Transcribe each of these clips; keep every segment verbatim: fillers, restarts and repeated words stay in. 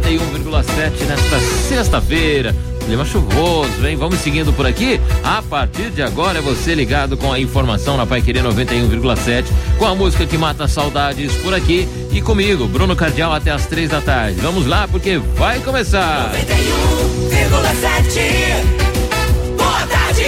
noventa e um vírgula sete nesta sexta-feira. Clima chuvoso, hein? Vamos seguindo por aqui. A partir de agora é você ligado com a informação na Paiquerê noventa e um vírgula sete, com a música que mata saudades por aqui e comigo, Bruno Cardial, até as três da tarde. Vamos lá, porque vai começar. noventa e um vírgula sete. Boa tarde.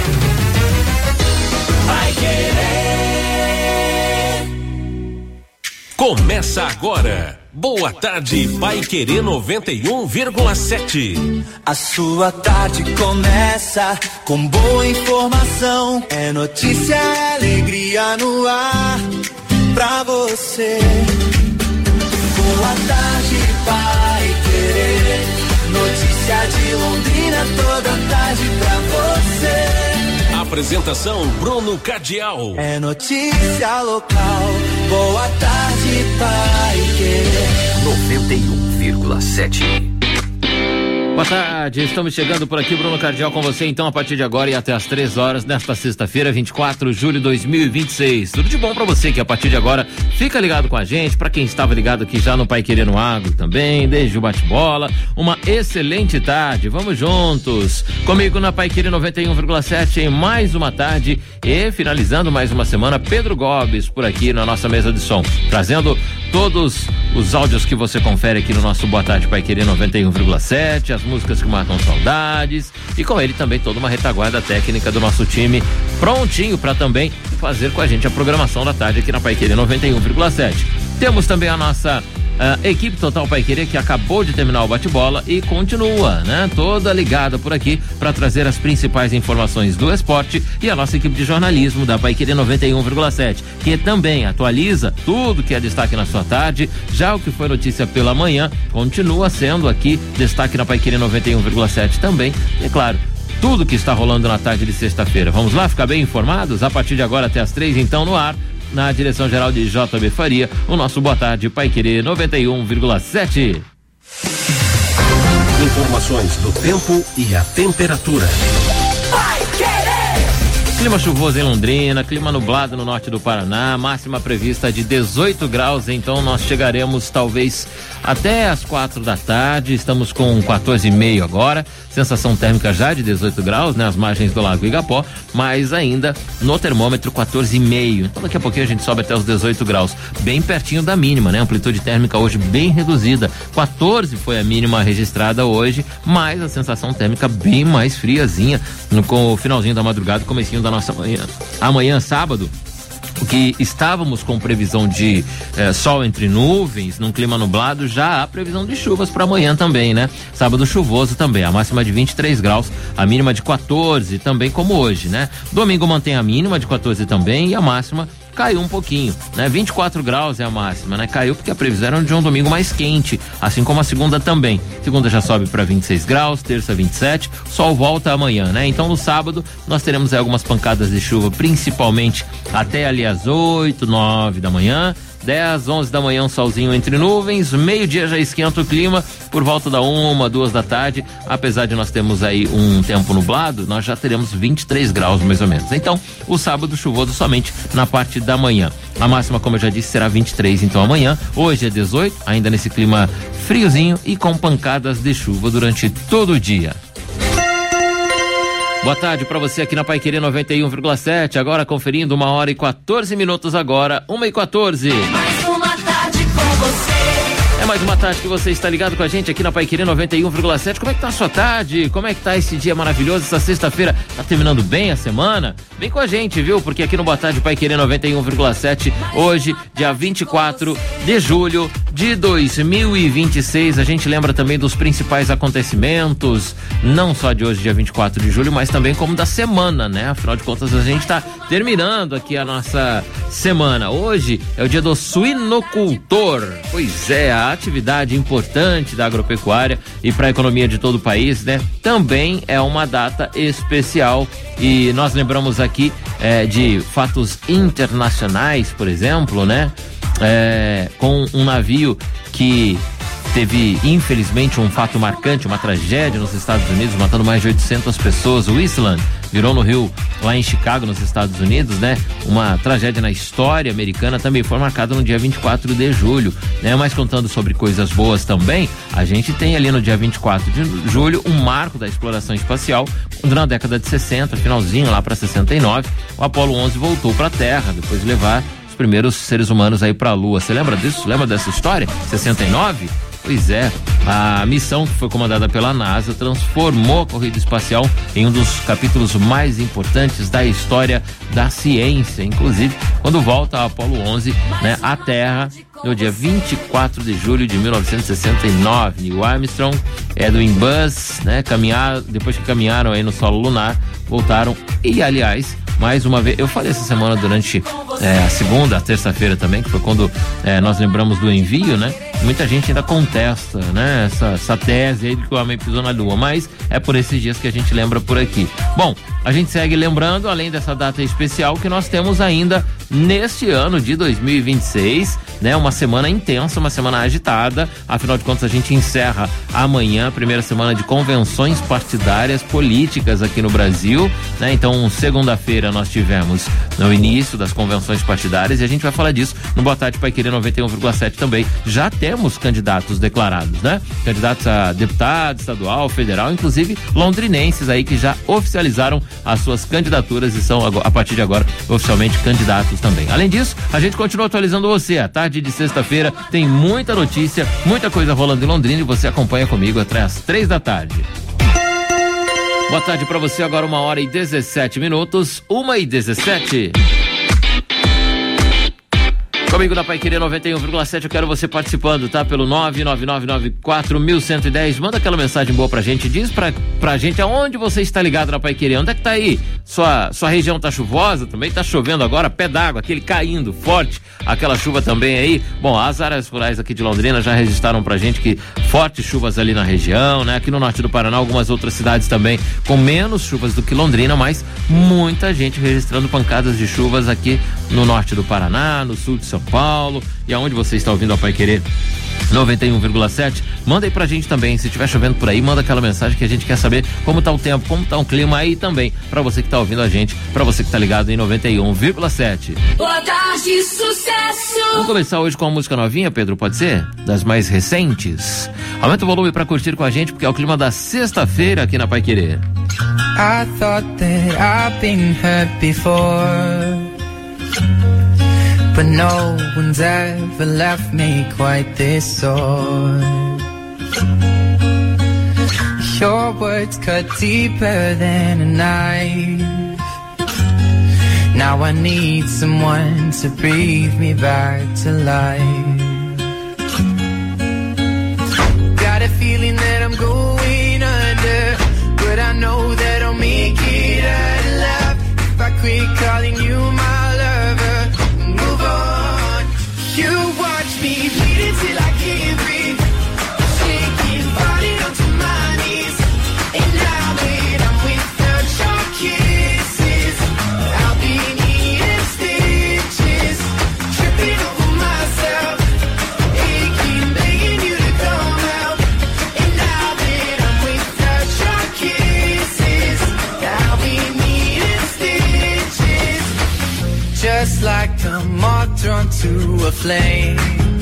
Paiquerê. Começa agora. Boa tarde, Paiquerê noventa e um vírgula sete. A sua tarde começa com boa informação. É notícia, é alegria no ar pra você. Boa tarde, Paiquerê. Notícia de Londrina toda tarde pra você. Apresentação Bruno Cardial. É notícia local. Boa tarde, Paiquerê noventa e um vírgula sete. Boa tarde, estamos chegando por aqui, Bruno Cardial, com você então a partir de agora e até às três horas nesta sexta-feira, vinte e quatro de julho de dois mil e vinte e seis. Tudo de bom pra você que a partir de agora fica ligado com a gente, pra quem estava ligado aqui já no Paiquerê no Agro também, desde o bate-bola, uma excelente tarde, vamos juntos, comigo na Paiquerê noventa e um vírgula sete em mais uma tarde e finalizando mais uma semana, Pedro Gobes por aqui na nossa mesa de som, trazendo todos os áudios que você confere aqui no nosso Boa Tarde Paiquerê noventa e um vírgula sete, as músicas que matam saudades e com ele também toda uma retaguarda técnica do nosso time prontinho para também fazer com a gente a programação da tarde aqui na Paiquerê noventa e um vírgula sete. Temos também a nossa uh, equipe Total Paiquerê que acabou de terminar o bate-bola e continua, né? Toda ligada por aqui para trazer as principais informações do esporte e a nossa equipe de jornalismo da Paiquerê noventa e um vírgula sete, que também atualiza tudo que é destaque na sua tarde. Já o que foi notícia pela manhã continua sendo aqui destaque na Paiquerê noventa e um vírgula sete também. E é claro, tudo que está rolando na tarde de sexta-feira. Vamos lá ficar bem informados? A partir de agora até as três, então, no ar, na direção geral de J B Faria, o nosso Boa Tarde Paiquerê noventa e um vírgula sete. Informações do tempo e a temperatura. Clima chuvoso em Londrina, clima nublado no norte do Paraná, máxima prevista de dezoito graus, então nós chegaremos talvez até as quatro da tarde, estamos com quatorze e meio agora, sensação térmica já de dezoito graus, né, as margens do Lago Igapó, mas ainda no termômetro quatorze e meio, então daqui a pouquinho a gente sobe até os dezoito graus, bem pertinho da mínima, né, amplitude térmica hoje bem reduzida, quatorze foi a mínima registrada hoje, mas a sensação térmica bem mais friazinha, no, com o finalzinho da madrugada, comecinho da nossa manhã. Amanhã, sábado, o que estávamos com previsão de eh, sol entre nuvens, num clima nublado, já há previsão de chuvas para amanhã também, né? Sábado chuvoso também, a máxima de vinte e três graus, a mínima de quatorze, também como hoje, né? Domingo mantém a mínima de quatorze também e a máxima caiu um pouquinho, né? vinte e quatro graus é a máxima, né? Caiu porque a previsão era de um domingo mais quente, assim como a segunda também. Segunda já sobe para vinte e seis graus, terça vinte e sete, sol volta amanhã, né? Então no sábado nós teremos aí algumas pancadas de chuva, principalmente até ali às oito, nove da manhã. dez, onze da manhã, um solzinho entre nuvens, meio-dia já esquenta o clima, por volta da uma, duas da tarde, apesar de nós termos aí um tempo nublado, nós já teremos vinte e três graus mais ou menos. Então, o sábado chuvoso somente na parte da manhã. A máxima, como eu já disse, será vinte e três, então amanhã. Hoje é dezoito, ainda nesse clima friozinho e com pancadas de chuva durante todo o dia. Boa tarde para você aqui na Paiquerê noventa e um vírgula sete, agora conferindo uma hora e quatorze minutos agora, uma e quatorze. Mais uma tarde com você. É mais uma tarde que você está ligado com a gente aqui na Paiquerê noventa e um vírgula sete. Como é que tá a sua tarde? Como é que tá esse dia maravilhoso, essa sexta-feira? Tá terminando bem a semana? Vem com a gente, viu? Porque aqui no Boa Tarde Paiquerê noventa e um vírgula sete, hoje, dia vinte e quatro de julho de dois mil e vinte e seis, a gente lembra também dos principais acontecimentos, não só de hoje, dia vinte e quatro de julho, mas também como da semana, né? Afinal de contas, a gente tá terminando aqui a nossa semana. Hoje é o dia do suinocultor. Pois é, a atividade importante da agropecuária e para a economia de todo o país, né? Também é uma data especial e nós lembramos aqui é, de fatos internacionais, por exemplo, né? É, com um navio que teve, infelizmente, um fato marcante, uma tragédia nos Estados Unidos, matando mais de oitocentas pessoas, o Island, virou no Rio, lá em Chicago, nos Estados Unidos, né? Uma tragédia na história americana, também foi marcada no dia vinte e quatro de julho, né? Mas contando sobre coisas boas também, a gente tem ali no dia vinte e quatro de julho um marco da exploração espacial, quando na década de sessenta, finalzinho lá para sessenta e nove, o Apollo onze voltou para a Terra, depois de levar os primeiros seres humanos aí para a Lua. Você lembra disso? Lembra dessa história? sessenta e nove? Pois é, a missão que foi comandada pela NASA transformou a corrida espacial em um dos capítulos mais importantes da história da ciência. Inclusive, quando volta a Apollo onze, né, à Terra, no dia vinte e quatro de julho de mil novecentos e sessenta e nove. Neil Armstrong, Edwin Buzz, né, caminhar, depois que caminharam aí no solo lunar, voltaram e, aliás, mais uma vez, eu falei essa semana durante é, a segunda, a terça-feira também, que foi quando é, nós lembramos do envio, né? Muita gente ainda contesta, né? Essa, essa tese aí de que o homem pisou na Lua, mas é por esses dias que a gente lembra por aqui. Bom, a gente segue lembrando, além dessa data especial, que nós temos ainda neste ano de dois mil e vinte e seis, né? Uma semana intensa, uma semana agitada, afinal de contas a gente encerra amanhã a primeira semana de convenções partidárias políticas aqui no Brasil, né? Então, segunda-feira nós tivemos no início das convenções partidárias e a gente vai falar disso no Boa Tarde Paiquerê noventa e um vírgula sete também. Já temos candidatos declarados, né? Candidatos a deputado estadual, federal, inclusive londrinenses aí que já oficializaram as suas candidaturas e são a partir de agora oficialmente candidatos também. Além disso, a gente continua atualizando você. A tarde de sexta-feira tem muita notícia, muita coisa rolando em Londrina e você acompanha comigo até às três da tarde. Boa tarde pra você, agora uma hora e dezessete minutos, uma e dezessete. Comigo da Paiquerê noventa e um vírgula sete, eu quero você participando, tá? Pelo nove nove nove nove quatro um um zero zero. Manda aquela mensagem boa pra gente, diz pra, pra gente aonde você está ligado na Paiquerê, onde é que tá aí? Sua, sua região tá chuvosa também? Tá chovendo agora, pé d'água, aquele caindo forte, aquela chuva também aí. Bom, as áreas rurais aqui de Londrina já registraram pra gente que fortes chuvas ali na região, né? Aqui no norte do Paraná, algumas outras cidades também com menos chuvas do que Londrina, mas muita gente registrando pancadas de chuvas aqui no norte do Paraná, no sul de São Paulo e aonde você está ouvindo a Paiquerê noventa e um vírgula sete, manda aí pra gente também, se estiver chovendo por aí, manda aquela mensagem que a gente quer saber como tá o tempo, como tá o clima aí também, pra você que tá ouvindo a gente, pra você que tá ligado em noventa e um vírgula sete. Boa tarde, sucesso! Vamos começar hoje com uma música novinha, Pedro, pode ser? Das mais recentes. Aumenta o volume pra curtir com a gente, porque é o clima da sexta-feira aqui na Paiquerê. I thought that I've been hurt before, but no one's ever left me quite this sore. Your words cut deeper than a knife. Now I need someone to breathe me back to life. Got a feeling that I'm going under, but I know that I'll make it out alive if I quit calling you my lover. Move on. You watch me bleed until I can't breathe, shaking, falling onto my knees. And now that I'm without your kisses, I'll be needing stitches, tripping over myself, aching, begging you to come out. And now that I'm without your kisses, I'll be needing stitches, just like a moth drawn to a flame.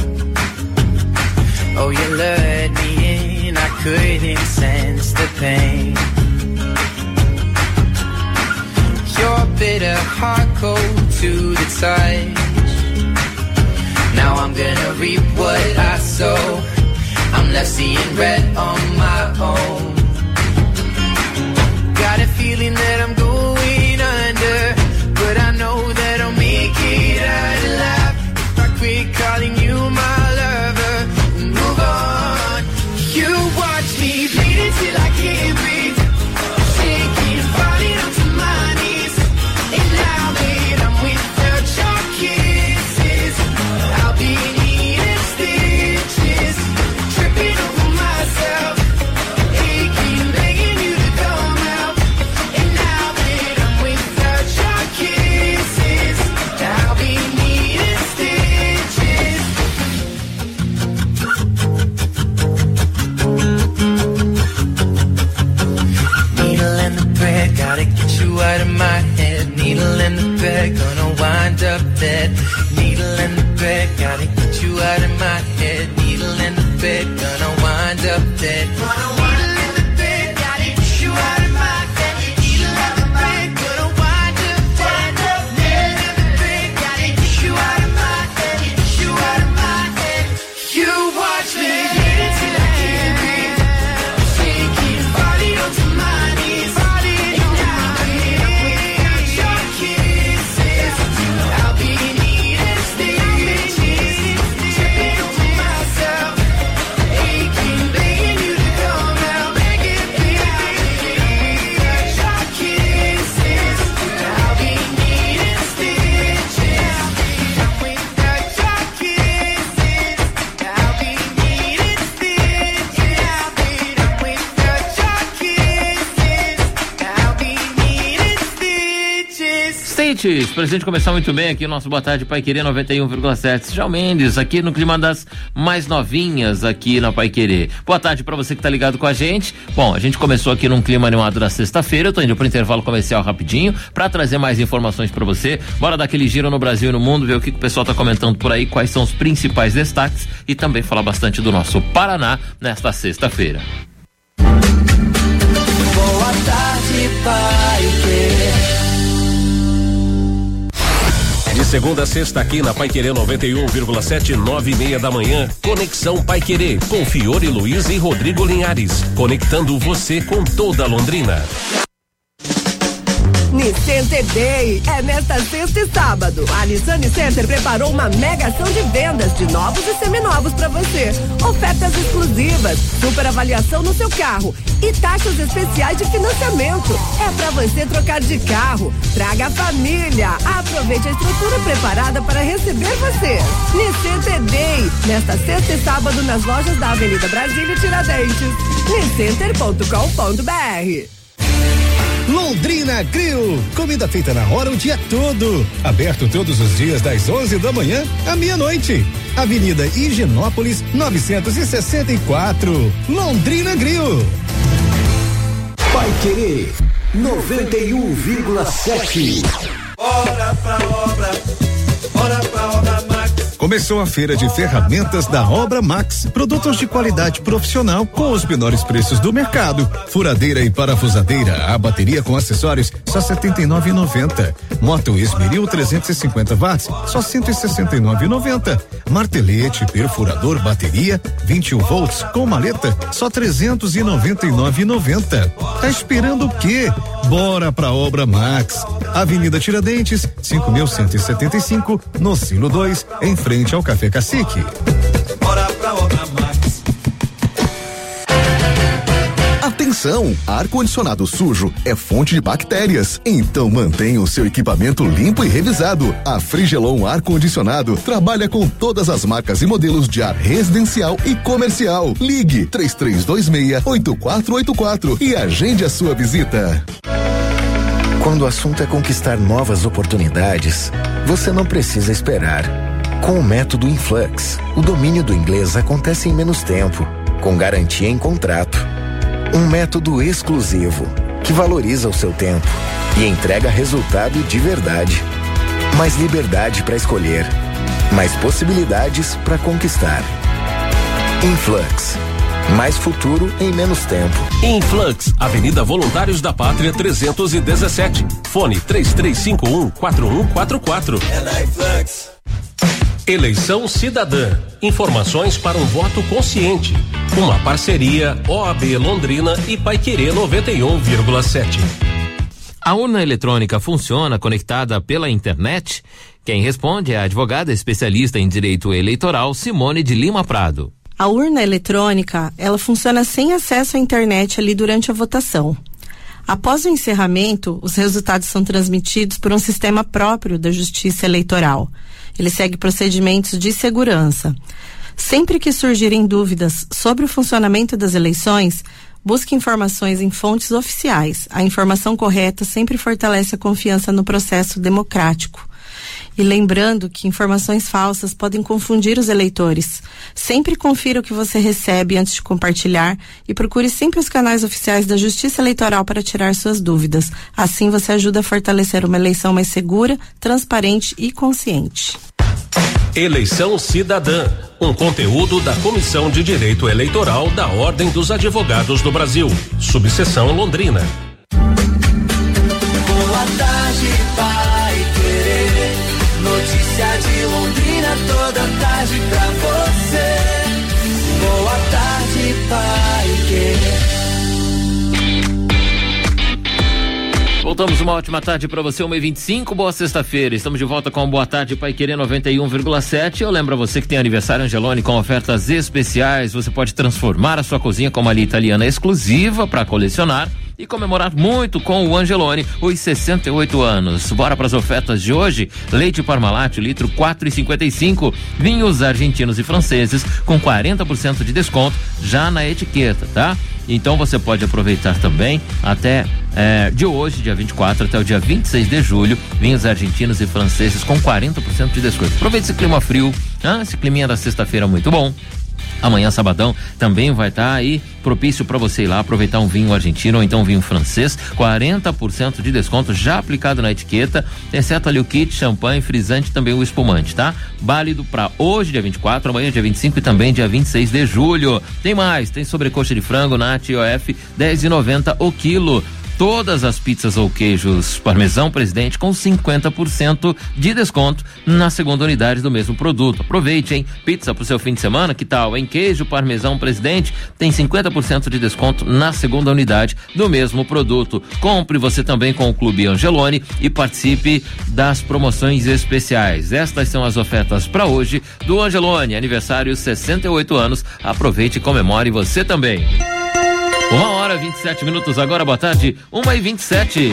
Oh, you lured me in, I couldn't sense the pain. Your bitter heart cold to the touch. Now I'm gonna reap what I sow. I'm left seeing red on my own. Got a feeling that I'm going under, but I know that I'll make it out alive if I quit calling you my lover. Move on. You watch me bleed until I can't breathe, shaking, falling onto my knees. And now that I'm without your kisses, I'll be needing stitches, tripping over myself, aching, begging you to come out. And now that I'm without your kisses, I'll be needing stitches. Needle in the thread, gotta get you said, I don't wanna live the bed, gotta get you out of my head. Eat a lot of bread, gonna wind up dead. Never live the bed, gotta get you out of my head, get you out of my head. You watch me get it till I can't breathe. Shaking body onto my knees. Body on my knees. Your kisses, I'll be needing stitches. Tripping over myself, aching, begging you to come now, make it big. Your kisses, I'll be needing stitches. Without your kisses, I'll be needing stitches. Without your kisses, I'll be needing stitches. Stitches, pra gente começar muito bem aqui o nosso Boa Tarde Pai Querer noventa e um vírgula sete. João Mendes, aqui no clima das mais novinhas aqui na Pai Querer. Boa tarde pra você que tá ligado com a gente. Bom, a gente começou aqui num clima animado na sexta-feira. Eu tô indo pro intervalo comercial rapidinho pra trazer mais informações pra você. Bora dar aquele giro no Brasil e no mundo, ver o que, que o pessoal tá comentando por aí, quais são os principais destaques e também falar bastante do nosso Paraná nesta sexta-feira. Boa tarde, Pai Querer. De segunda a sexta aqui na Pai Querer noventa e um vírgula sete, nove e meia da manhã, Conexão Pai Querer, com Fiore Luiz e Rodrigo Linhares, conectando você com toda Londrina. Nissan Day é nesta sexta e sábado. A Nissan Center preparou uma mega ação de vendas de novos e seminovos para você. Ofertas exclusivas, super avaliação no seu carro e taxas especiais de financiamento. É para você trocar de carro. Traga a família. Aproveite a estrutura preparada para receber você. Nissan Day, nesta sexta e sábado nas lojas da Avenida Brasília e Tiradentes. niscenter ponto com ponto br. Londrina Grill, comida feita na hora o dia todo, aberto todos os dias das onze da manhã à meia-noite. Avenida Higienópolis novecentos e sessenta e quatro, Londrina Grill. Pai Querer noventa e um vírgula sete. Bora pra obra, bora pra obra Max. Começou a feira de ferramentas da Obra Max, produtos de qualidade profissional com os menores preços do mercado. Furadeira e parafusadeira, a bateria com acessórios só setenta e nove reais e noventa centavos. Moto Esmeril trezentos e cinquenta watts, só cento e sessenta e nove reais e noventa centavos. Martelete, perfurador, bateria vinte e um volts com maleta, só trezentos e noventa e nove reais e noventa centavos. Tá esperando o quê? Bora pra Obra Max. Avenida Tiradentes, cinco mil cento e setenta e cinco, no Silo dois, em frente ao Café Cacique. Bora pra obra Max. Atenção, ar-condicionado sujo é fonte de bactérias, então mantenha o seu equipamento limpo e revisado. A Frigelon Ar-Condicionado trabalha com todas as marcas e modelos de ar residencial e comercial. Ligue três três dois seis, oito quatro oito quatro e agende a sua visita. Quando o assunto é conquistar novas oportunidades, você não precisa esperar. Com o método Influx, o domínio do inglês acontece em menos tempo, com garantia em contrato. Um método exclusivo, que valoriza o seu tempo e entrega resultado de verdade. Mais liberdade para escolher, mais possibilidades para conquistar. Influx. Mais futuro em menos tempo. Influx, Avenida Voluntários da Pátria trezentos e dezessete. Fone três três cinco um, quatro um quatro quatro. É na Influx. Eleição Cidadã. Informações para um voto consciente. Uma parceria O A B Londrina e Pai Querer noventa e um vírgula sete. A urna eletrônica funciona conectada pela internet? Quem responde é a advogada especialista em direito eleitoral Simone de Lima Prado. A urna eletrônica, ela funciona sem acesso à internet ali durante a votação. Após o encerramento, os resultados são transmitidos por um sistema próprio da Justiça Eleitoral. Ele segue procedimentos de segurança. Sempre que surgirem dúvidas sobre o funcionamento das eleições, busque informações em fontes oficiais. A informação correta sempre fortalece a confiança no processo democrático. E lembrando que informações falsas podem confundir os eleitores. Sempre confira o que você recebe antes de compartilhar e procure sempre os canais oficiais da Justiça Eleitoral para tirar suas dúvidas. Assim você ajuda a fortalecer uma eleição mais segura, transparente e consciente. Eleição Cidadã, um conteúdo da Comissão de Direito Eleitoral da Ordem dos Advogados do Brasil, subseção Londrina. Boa tarde, Pai Querer. Notícia de Londrina toda tarde pra você. Boa tarde, Pai Querer. Voltamos, uma ótima tarde para você, uma e vinte e cinco, boa sexta-feira. Estamos de volta com Boa Tarde Pai Querer noventa e um vírgula sete. Eu lembro a você que tem aniversário Angeloni com ofertas especiais. Você pode transformar a sua cozinha com uma linha italiana exclusiva para colecionar e comemorar muito com o Angeloni, os sessenta e oito anos. Bora para as ofertas de hoje. Leite Parmalat, litro quatro e cinquenta e cinco. Vinhos argentinos e franceses com quarenta por cento de desconto já na etiqueta, tá? Então você pode aproveitar também até é, de hoje, dia vinte e quatro, até o dia vinte e seis de julho, vinhos argentinos e franceses com quarenta por cento de desconto. Aproveite esse clima frio, ah, esse climinha da sexta-feira muito bom. Amanhã, sabadão, também vai estar tá aí propício para você ir lá aproveitar um vinho argentino ou então um vinho francês, quarenta por cento de desconto já aplicado na etiqueta, exceto ali o kit, champanhe, frisante, também o espumante, tá? Válido para hoje, dia vinte e quatro, amanhã, dia vinte e cinco e também dia vinte e seis de julho. Tem mais, tem sobrecoxa de frango na T O F, dez e noventa o quilo. Todas as pizzas ou queijos parmesão Presidente com cinquenta por cento de desconto na segunda unidade do mesmo produto. Aproveite, hein? Pizza pro seu fim de semana, que tal, hein? Queijo parmesão Presidente tem cinquenta por cento de desconto na segunda unidade do mesmo produto. Compre você também com o Clube Angeloni e participe das promoções especiais. Estas são as ofertas para hoje do Angeloni, aniversário sessenta e oito anos. Aproveite e comemore você também. Uma hora e vinte e sete minutos agora, boa tarde, uma e vinte e sete.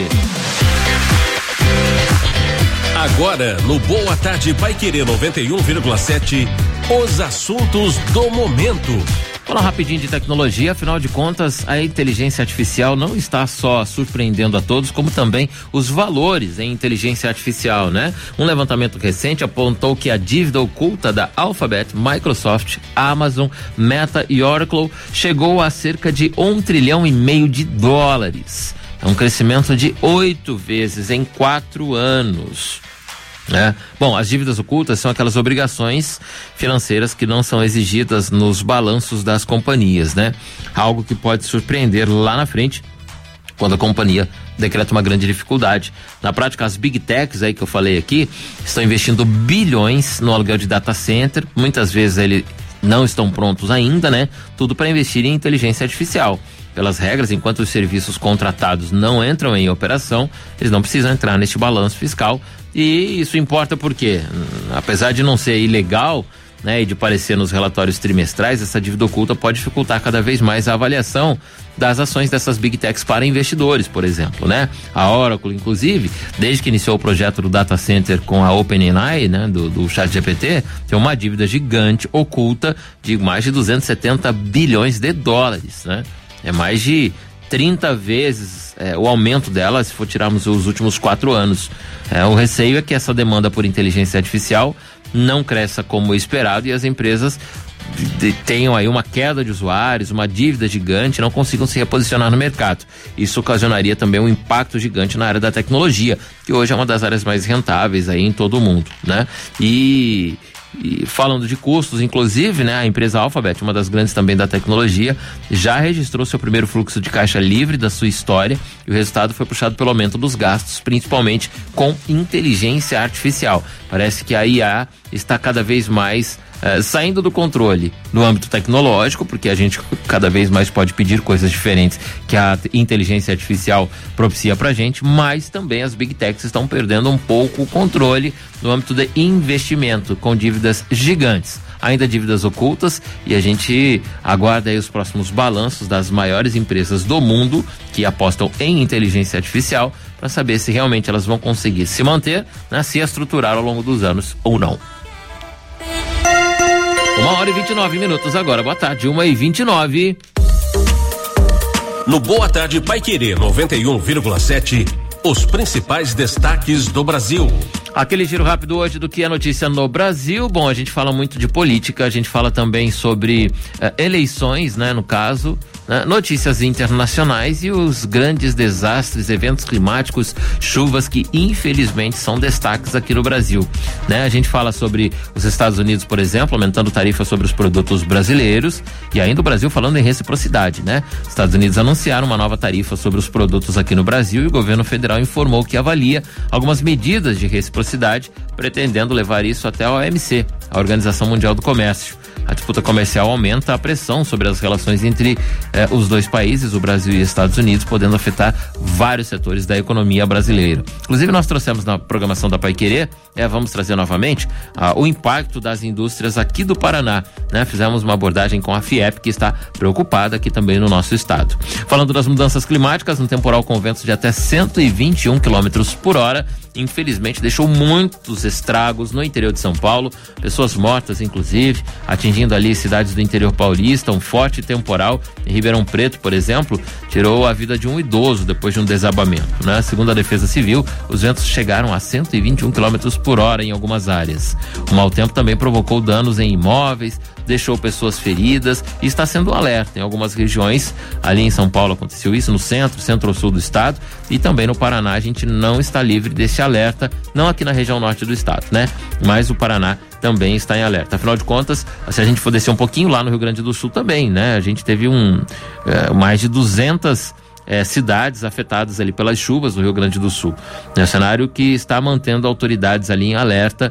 Agora, no Boa Tarde Pai Querer noventa e um vírgula sete, os assuntos do momento. Falar rapidinho de tecnologia, afinal de contas, a inteligência artificial não está só surpreendendo a todos, como também os valores em inteligência artificial, né? Um levantamento recente apontou que a dívida oculta da Alphabet, Microsoft, Amazon, Meta e Oracle chegou a cerca de um trilhão e meio de dólares. É um crescimento de oito vezes em quatro anos. É. Bom, as dívidas ocultas são aquelas obrigações financeiras que não são exigidas nos balanços das companhias, né? Algo que pode surpreender lá na frente quando a companhia decreta uma grande dificuldade. Na prática, as big techs aí que eu falei aqui estão investindo bilhões no aluguel de data center. Muitas vezes eles não estão prontos ainda, né? Tudo para investir em inteligência artificial. Pelas regras, enquanto os serviços contratados não entram em operação, eles não precisam entrar neste balanço fiscal. E isso importa porque, apesar de não ser ilegal, né, e de aparecer nos relatórios trimestrais, essa dívida oculta pode dificultar cada vez mais a avaliação das ações dessas big techs para investidores, por exemplo, né? A Oracle, inclusive, desde que iniciou o projeto do data center com a OpenAI, né, do, do ChatGPT, tem uma dívida gigante oculta de mais de duzentos e setenta bilhões de dólares, né? É mais de trinta vezes é, o aumento dela se for tirarmos os últimos quatro anos. É, o receio é que essa demanda por inteligência artificial não cresça como esperado e as empresas de, tenham aí uma queda de usuários, uma dívida gigante, não consigam se reposicionar no mercado. Isso ocasionaria também um impacto gigante na área da tecnologia, que hoje é uma das áreas mais rentáveis aí em todo o mundo, né? E E falando de custos, inclusive, né, a empresa Alphabet, uma das grandes também da tecnologia, já registrou seu primeiro fluxo de caixa livre da sua história e o resultado foi puxado pelo aumento dos gastos, principalmente com inteligência artificial. Parece que a I A está cada vez mais Uh, saindo do controle no âmbito tecnológico, porque a gente cada vez mais pode pedir coisas diferentes que a inteligência artificial propicia pra gente, mas também as big techs estão perdendo um pouco o controle no âmbito de investimento, com dívidas gigantes, ainda dívidas ocultas, e a gente aguarda aí os próximos balanços das maiores empresas do mundo que apostam em inteligência artificial para saber se realmente elas vão conseguir se manter, né, se estruturar ao longo dos anos ou não. Uma hora e vinte e nove minutos agora, boa tarde, uma e vinte e nove. No Boa Tarde Pai Querer noventa e um vírgula sete, os principais destaques do Brasil. Aquele giro rápido hoje do que é notícia no Brasil. Bom, a gente fala muito de política, a gente fala também sobre uh, eleições, né, no caso, né, notícias internacionais e os grandes desastres, eventos climáticos, chuvas que infelizmente são destaques aqui no Brasil, né? A gente fala sobre os Estados Unidos, por exemplo, aumentando tarifas sobre os produtos brasileiros, e ainda o Brasil falando em reciprocidade, né? Estados Unidos anunciaram uma nova tarifa sobre os produtos aqui no Brasil e o governo federal informou que avalia algumas medidas de reciprocidade, pretendendo levar isso até a O M C, a Organização Mundial do Comércio. A disputa comercial aumenta a pressão sobre as relações entre eh, os dois países, o Brasil e os Estados Unidos, podendo afetar vários setores da economia brasileira. Inclusive, nós trouxemos na programação da Paiquerê, eh, vamos trazer novamente ah, o impacto das indústrias aqui do Paraná, né? Fizemos uma abordagem com a FIEP, que está preocupada aqui também no nosso estado. Falando das mudanças climáticas, um temporal com ventos de até cento e vinte e um quilômetros por hora, infelizmente deixou muitos estragos no interior de São Paulo, pessoas mortas inclusive, atingindo ali cidades do interior paulista. Um forte temporal em Ribeirão Preto, por exemplo, tirou a vida de um idoso depois de um desabamento, né? Segundo a Defesa Civil, os ventos chegaram a cento e vinte e um quilômetros por hora em algumas áreas. O mau tempo também provocou danos em imóveis, deixou pessoas feridas e está sendo um alerta em algumas regiões. Ali em São Paulo aconteceu isso, no centro, centro-sul do estado, e também no Paraná a gente não está livre desse alerta, não aqui na região norte do estado, né? Mas o Paraná também está em alerta. Afinal de contas, se a gente for descer um pouquinho lá no Rio Grande do Sul também, né? A gente teve um é, mais de duzentas É, cidades afetadas ali pelas chuvas no Rio Grande do Sul. É um cenário que está mantendo autoridades ali em alerta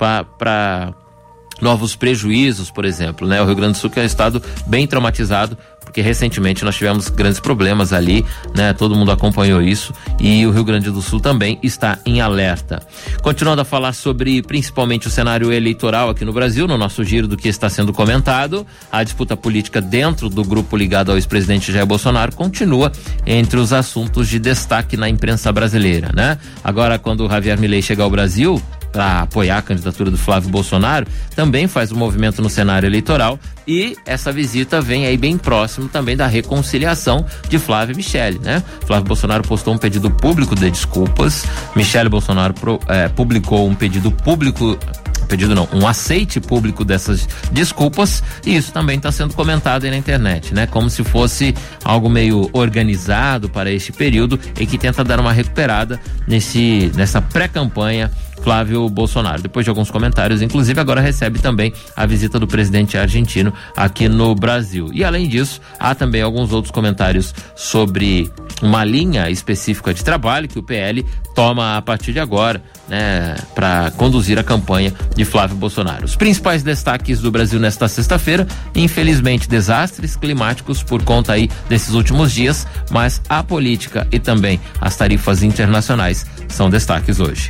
para novos prejuízos, por exemplo, né? O Rio Grande do Sul, que é um estado bem traumatizado, porque recentemente nós tivemos grandes problemas ali, né? Todo mundo acompanhou isso, e o Rio Grande do Sul também está em alerta. Continuando a falar sobre principalmente o cenário eleitoral aqui no Brasil, no nosso giro do que está sendo comentado, a disputa política dentro do grupo ligado ao ex-presidente Jair Bolsonaro continua entre os assuntos de destaque na imprensa brasileira, né? Agora, quando o Javier Milei chega ao Brasil para apoiar a candidatura do Flávio Bolsonaro, também faz um movimento no cenário eleitoral, e essa visita vem aí bem próximo também da reconciliação de Flávio e Michele, né? Flávio Bolsonaro postou um pedido público de desculpas, Michele Bolsonaro pro, é, publicou um pedido público pedido não, um aceite público dessas desculpas, e isso também está sendo comentado aí na internet, né? Como se fosse algo meio organizado para este período e que tenta dar uma recuperada nesse, nessa pré-campanha Flávio Bolsonaro. Depois de alguns comentários, inclusive agora recebe também a visita do presidente argentino aqui no Brasil. E além disso, há também alguns outros comentários sobre uma linha específica de trabalho que o P L toma a partir de agora, né, para conduzir a campanha de Flávio Bolsonaro. Os principais destaques do Brasil nesta sexta-feira, infelizmente, desastres climáticos por conta aí desses últimos dias, mas a política e também as tarifas internacionais são destaques hoje.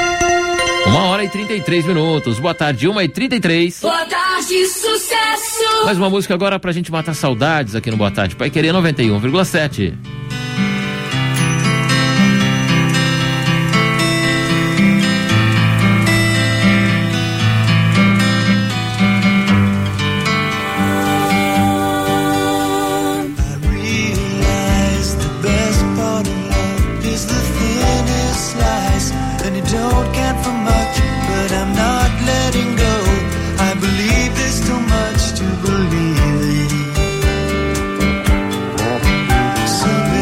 Uma hora e trinta e três minutos. Boa tarde, uma e trinta e três. Boa tarde, sucesso! Mais uma música agora pra gente matar saudades aqui no Boa Tarde Paiquerê noventa e um vírgula sete. Some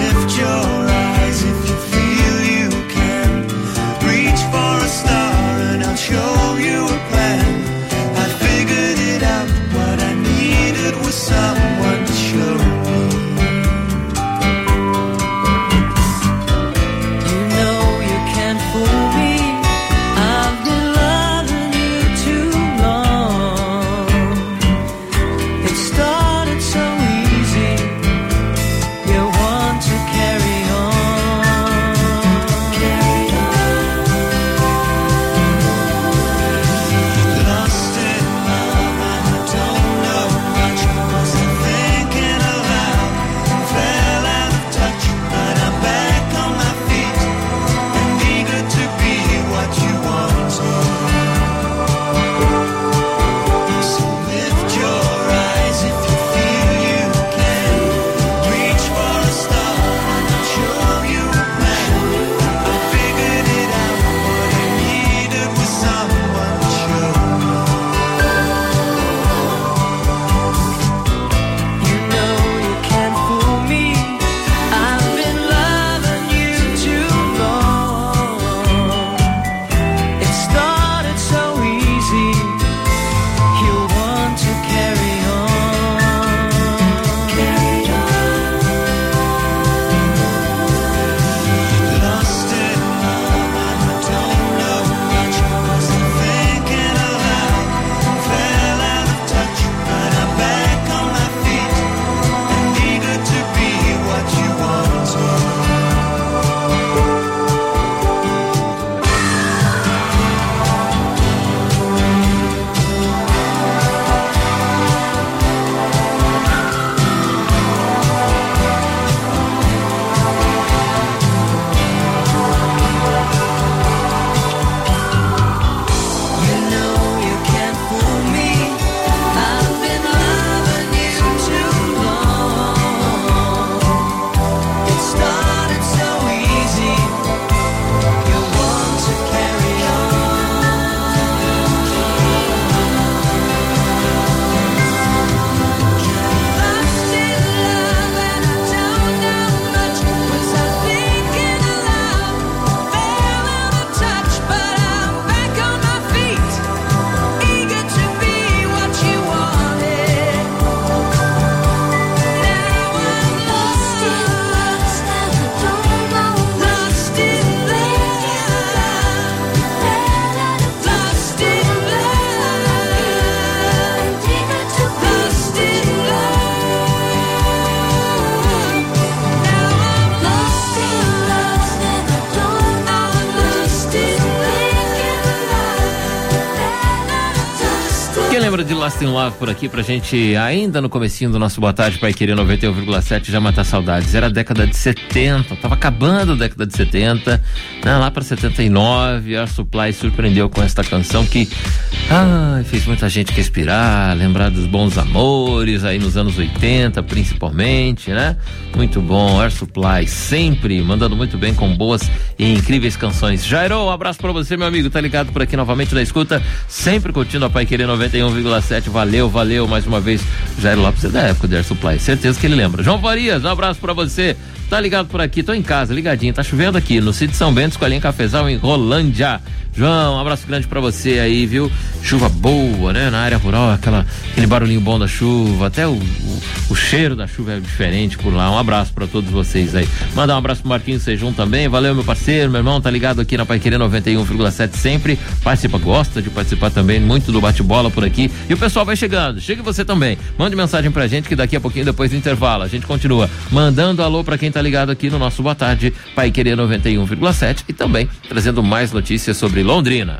lembra de Lost in Love por aqui pra gente, ainda no comecinho do nosso Boa Tarde Pai Querer noventa e um vírgula sete, já matar saudades. Era a década de setenta, tava acabando a década de setenta, né? Lá pra setenta e nove, a Supply surpreendeu com esta canção que ah, fez muita gente respirar, lembrar dos bons amores aí nos anos oitenta, principalmente, né? Muito bom, Air Supply sempre mandando muito bem com boas e incríveis canções. Jairo, um abraço pra você, meu amigo, tá ligado por aqui novamente na escuta, sempre curtindo a Pai Querer noventa e um vírgula sete, valeu, valeu mais uma vez. Jairo Lopes é da época do Air Supply, certeza que ele lembra. João Farias, um abraço pra você, tá ligado por aqui, tô em casa, ligadinho, tá chovendo aqui no sítio São Bento, Escolinha Cafezal em Rolândia. João, um abraço grande pra você aí, viu? Chuva boa, né? Na área rural, aquela, aquele barulhinho bom da chuva, até o, o, o cheiro da chuva é diferente por lá. Um abraço pra todos vocês aí. Mandar um abraço pro Marquinhos Sejum também, valeu meu parceiro, meu irmão, tá ligado aqui na Pai Querer noventa e um vírgula sete sempre, participa, gosta de participar também, muito do bate-bola por aqui, e o pessoal vai chegando, chega você também, mande mensagem pra gente que daqui a pouquinho, depois do intervalo, a gente continua mandando alô pra quem tá ligado aqui no nosso Boa Tarde Pai Querer noventa e um vírgula sete e também trazendo mais notícias sobre Londrina.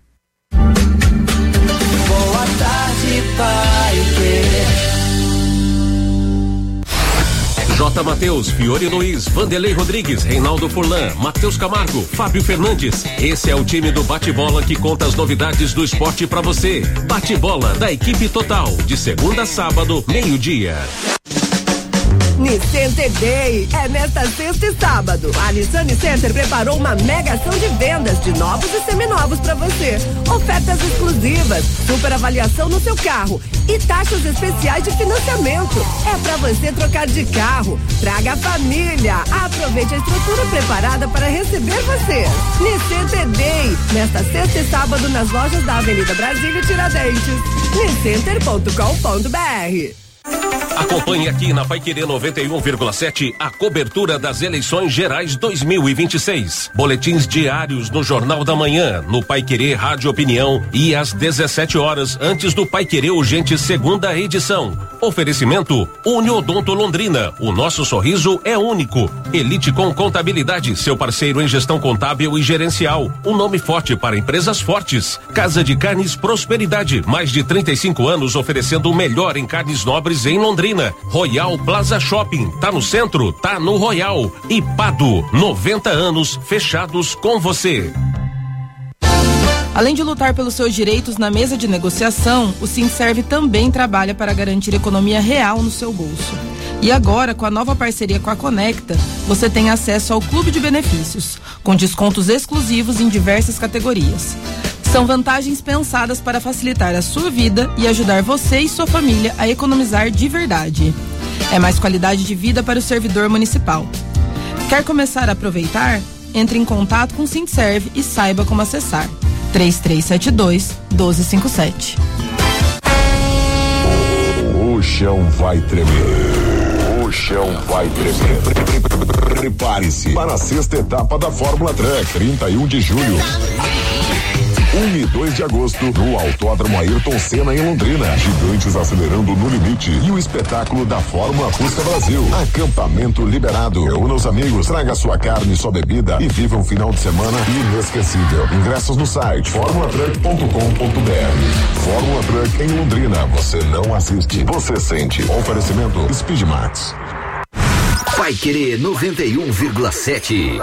Boa tarde, Pai Querer. J. Mateus, Fiore Luiz, Vanderlei Rodrigues, Reinaldo Furlan, Matheus Camargo, Fábio Fernandes. Esse é o time do Bate-Bola que conta as novidades do esporte pra você. Bate-Bola da equipe total, de segunda a sábado, meio-dia. Nissan Day é nesta sexta e sábado. A Nissan Center preparou uma mega ação de vendas de novos e seminovos para você. Ofertas exclusivas, super avaliação no seu carro e taxas especiais de financiamento. É para você trocar de carro. Traga a família. Aproveite a estrutura preparada para receber você. Nissan Day nesta sexta e sábado nas lojas da Avenida Brasília e Tiradentes. niscenter ponto com ponto br. Acompanhe aqui na Pai Querer noventa e um vírgula sete a cobertura das eleições gerais dois mil e vinte e seis. Boletins diários no Jornal da Manhã, no Pai Querer Rádio Opinião e às dezessete horas antes do Pai Querer Urgente segunda edição. Oferecimento Uniodonto Londrina. O nosso sorriso é único. Elite com Contabilidade, seu parceiro em gestão contábil e gerencial. Um nome forte para empresas fortes. Casa de Carnes Prosperidade. Mais de trinta e cinco anos oferecendo o melhor em carnes nobres em Londrina. Royal Plaza Shopping. Tá no centro, tá no Royal. E Pado, noventa anos fechados com você. Além de lutar pelos seus direitos na mesa de negociação, o Sindserv também trabalha para garantir economia real no seu bolso. E agora, com a nova parceria com a Conecta, você tem acesso ao Clube de Benefícios, com descontos exclusivos em diversas categorias. São vantagens pensadas para facilitar a sua vida e ajudar você e sua família a economizar de verdade. É mais qualidade de vida para o servidor municipal. Quer começar a aproveitar? Entre em contato com o Sindserv e saiba como acessar. três três sete dois, um dois cinco sete. O chão vai tremer. O chão vai tremer. Prepare-se para a sexta etapa da Fórmula Truck, trinta e um de julho. um e dois de agosto, no Autódromo Ayrton Senna, em Londrina. Gigantes acelerando no limite. E o espetáculo da Fórmula Fusca Brasil. Acampamento liberado. Reúna os amigos, traga sua carne e sua bebida e viva um final de semana inesquecível. Ingressos no site fórmula truck ponto com ponto br. Fórmula Truck em Londrina. Você não assiste, você sente. Oferecimento Speedmax. Pai Querer noventa e um vírgula sete.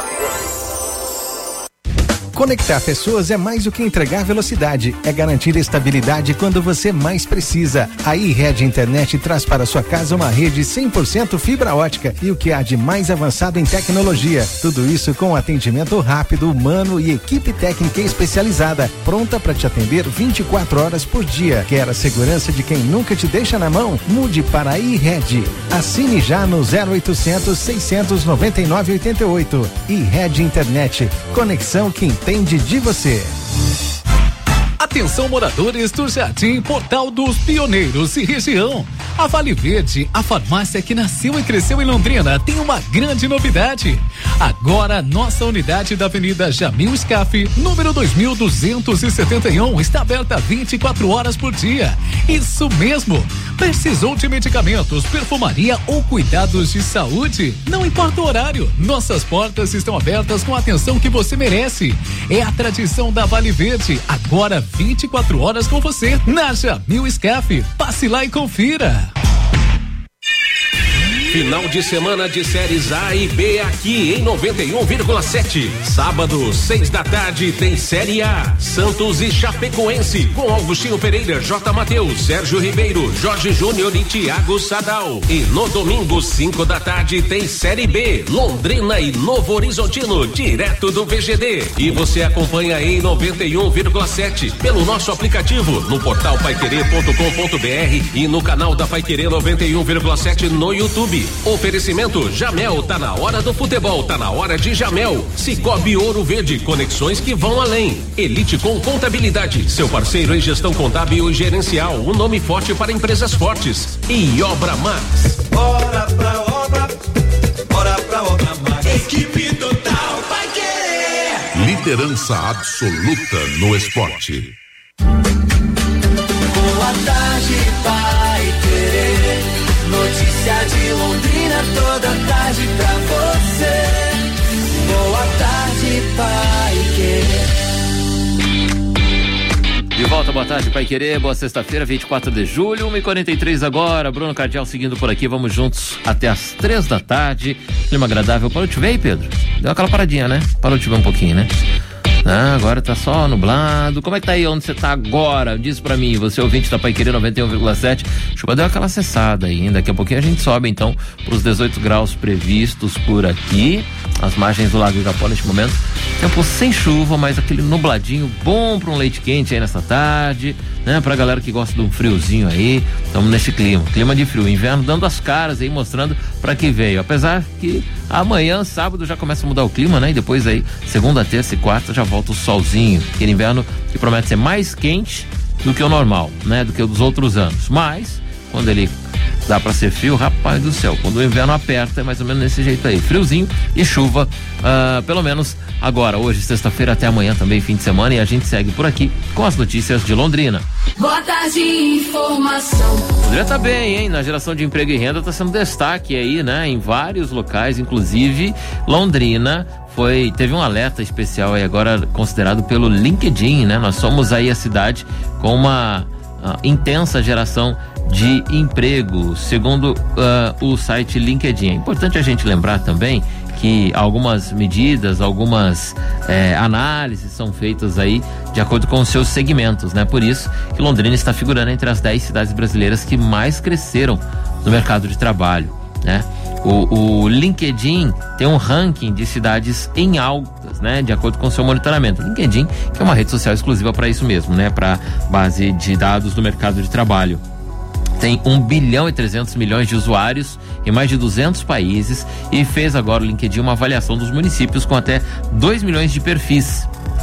Conectar pessoas é mais do que entregar velocidade, é garantir estabilidade quando você mais precisa. A iRede Internet traz para sua casa uma rede cem por cento fibra ótica e o que há de mais avançado em tecnologia. Tudo isso com atendimento rápido, humano e equipe técnica especializada, pronta para te atender vinte e quatro horas por dia. Quer a segurança de quem nunca te deixa na mão? Mude para a iRede. Assine já no zero oitocentos, seiscentos e noventa e nove, oitenta e oito. iRede Internet. Conexão que entende de você. Atenção, moradores do Jardim Portal dos Pioneiros e região. A Vale Verde, a farmácia que nasceu e cresceu em Londrina, tem uma grande novidade. Agora, nossa unidade da Avenida Jamil Scaff, número dois mil duzentos e setenta e um, está aberta vinte e quatro horas por dia. Isso mesmo. Precisou de medicamentos, perfumaria ou cuidados de saúde? Não importa o horário, nossas portas estão abertas com a atenção que você merece. É a tradição da Vale Verde, agora vinte e quatro horas com você na Jamil Scaf. Passe lá e confira. Final de semana de séries A e B aqui em noventa e um vírgula sete. Sábado, seis da tarde, tem Série A. Santos e Chapecoense, com Augustinho Pereira, J. Mateus, Sérgio Ribeiro, Jorge Júnior e Thiago Sadal. E no domingo, cinco da tarde, tem Série B. Londrina e Novo Horizontino, direto do V G D. E você acompanha em noventa e um vírgula sete pelo nosso aplicativo, no portal paiquerê ponto com ponto br e no canal da Paiquerê noventa e um vírgula sete no YouTube. Oferecimento Jamel, tá na hora do futebol, tá na hora de Jamel. Cicobi Ouro Verde, conexões que vão além. Elite com Contabilidade, seu parceiro em gestão contábil e gerencial, um nome forte para empresas fortes. E Obra Max. Bora pra obra, bora pra Obra Max. Equipe total vai querer. Liderança absoluta no esporte. Boa tarde, vai querer. Notícia de Londrina toda tarde pra você. Boa tarde, Pai Querer. De volta, boa tarde, Pai Querer. Boa sexta-feira, vinte e quatro de julho, uma e quarenta e três agora. Bruno Cardial seguindo por aqui. Vamos juntos até as três da tarde. Clima agradável. Parou de chover aí, Pedro? Deu aquela paradinha, né? Parou de chover um pouquinho, né? Ah, agora tá só nublado. Como é que tá aí onde você tá agora? Diz pra mim, você ouvinte da Paiquerê noventa e um vírgula sete. Chuva deu aquela cessada ainda. Daqui a pouquinho a gente sobe então pros dezoito graus previstos por aqui. As margens do Lago Igapó neste momento. Tempo sem chuva, mas aquele nubladinho bom pra um leite quente aí nessa tarde, né? Pra galera que gosta de um friozinho aí. Estamos nesse clima, clima de frio. Inverno dando as caras aí, mostrando pra que veio. Apesar que amanhã, sábado, já começa a mudar o clima, né? E depois aí, segunda, terça e quarta, já volta o solzinho. Aquele inverno que promete ser mais quente do que o normal, né? Do que o dos outros anos. Mas, quando ele dá pra ser frio, rapaz do céu, quando o inverno aperta, é mais ou menos desse jeito aí. Friozinho e chuva, uh, pelo menos agora, hoje, sexta-feira, até amanhã também, fim de semana. E a gente segue por aqui com as notícias de Londrina. Boa tarde, informação. Londrina tá bem, hein? Na geração de emprego e renda tá sendo destaque aí, né? Em vários locais, inclusive Londrina foi, teve um alerta especial aí agora considerado pelo LinkedIn, né? Nós somos aí a cidade com uma uh, intensa geração de emprego, segundo uh, o site LinkedIn. É importante a gente lembrar também que algumas medidas, algumas eh, análises são feitas aí de acordo com os seus segmentos, né? Por isso que Londrina está figurando entre as dez cidades brasileiras que mais cresceram no mercado de trabalho, né? O, o LinkedIn tem um ranking de cidades em altas, né? De acordo com o seu monitoramento. LinkedIn, que é uma rede social exclusiva para isso mesmo, né? Para base de dados do mercado de trabalho. Tem um bilhão e trezentos milhões de usuários em mais de duzentos países e fez agora o LinkedIn uma avaliação dos municípios com até dois milhões de perfis,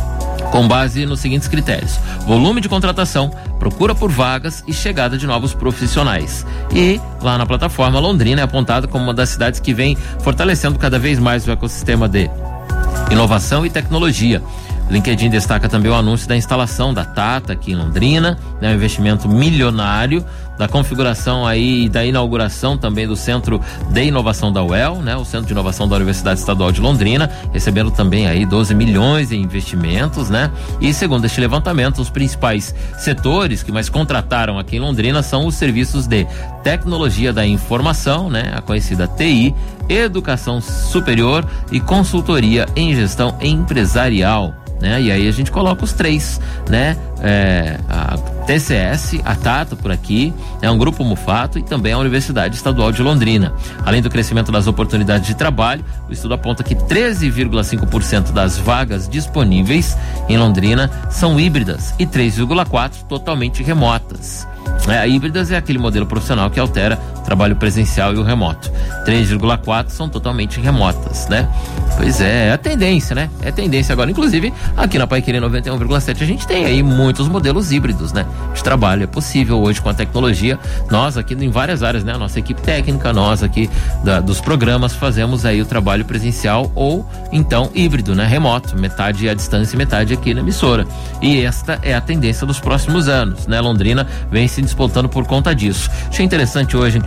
com base nos seguintes critérios: volume de contratação, procura por vagas e chegada de novos profissionais. E lá na plataforma, Londrina é apontada como uma das cidades que vem fortalecendo cada vez mais o ecossistema de inovação e tecnologia. O LinkedIn destaca também o anúncio da instalação da Tata aqui em Londrina, né, um investimento milionário, da configuração aí e da inauguração também do Centro de Inovação da U E L, né, o Centro de Inovação da Universidade Estadual de Londrina, recebendo também aí doze milhões em investimentos, né? E segundo este levantamento, os principais setores que mais contrataram aqui em Londrina são os serviços de tecnologia da informação, né, a conhecida T I, educação superior e consultoria em gestão empresarial. Né? E aí a gente coloca os três, né? É, a T C S, a Tata por aqui, é um grupo Mufato e também a Universidade Estadual de Londrina. Além do crescimento das oportunidades de trabalho, o estudo aponta que treze vírgula cinco por cento das vagas disponíveis em Londrina são híbridas e três vírgula quatro por cento totalmente remotas. É, híbridas é aquele modelo profissional que altera o trabalho presencial e o remoto. três vírgula quatro são totalmente remotas, né? Pois é, é a tendência, né? É a tendência agora. Inclusive, aqui na Paiquerê noventa e um vírgula sete a gente tem aí muitos modelos híbridos, né? De trabalho. É possível hoje com a tecnologia. Nós aqui em várias áreas, né? A nossa equipe técnica, nós aqui da, dos programas fazemos aí o trabalho presencial ou então híbrido, né? Remoto, metade à distância e metade aqui na emissora. E esta é a tendência dos próximos anos, né? Londrina vem se despontando por conta disso. Achei interessante hoje, inclusive,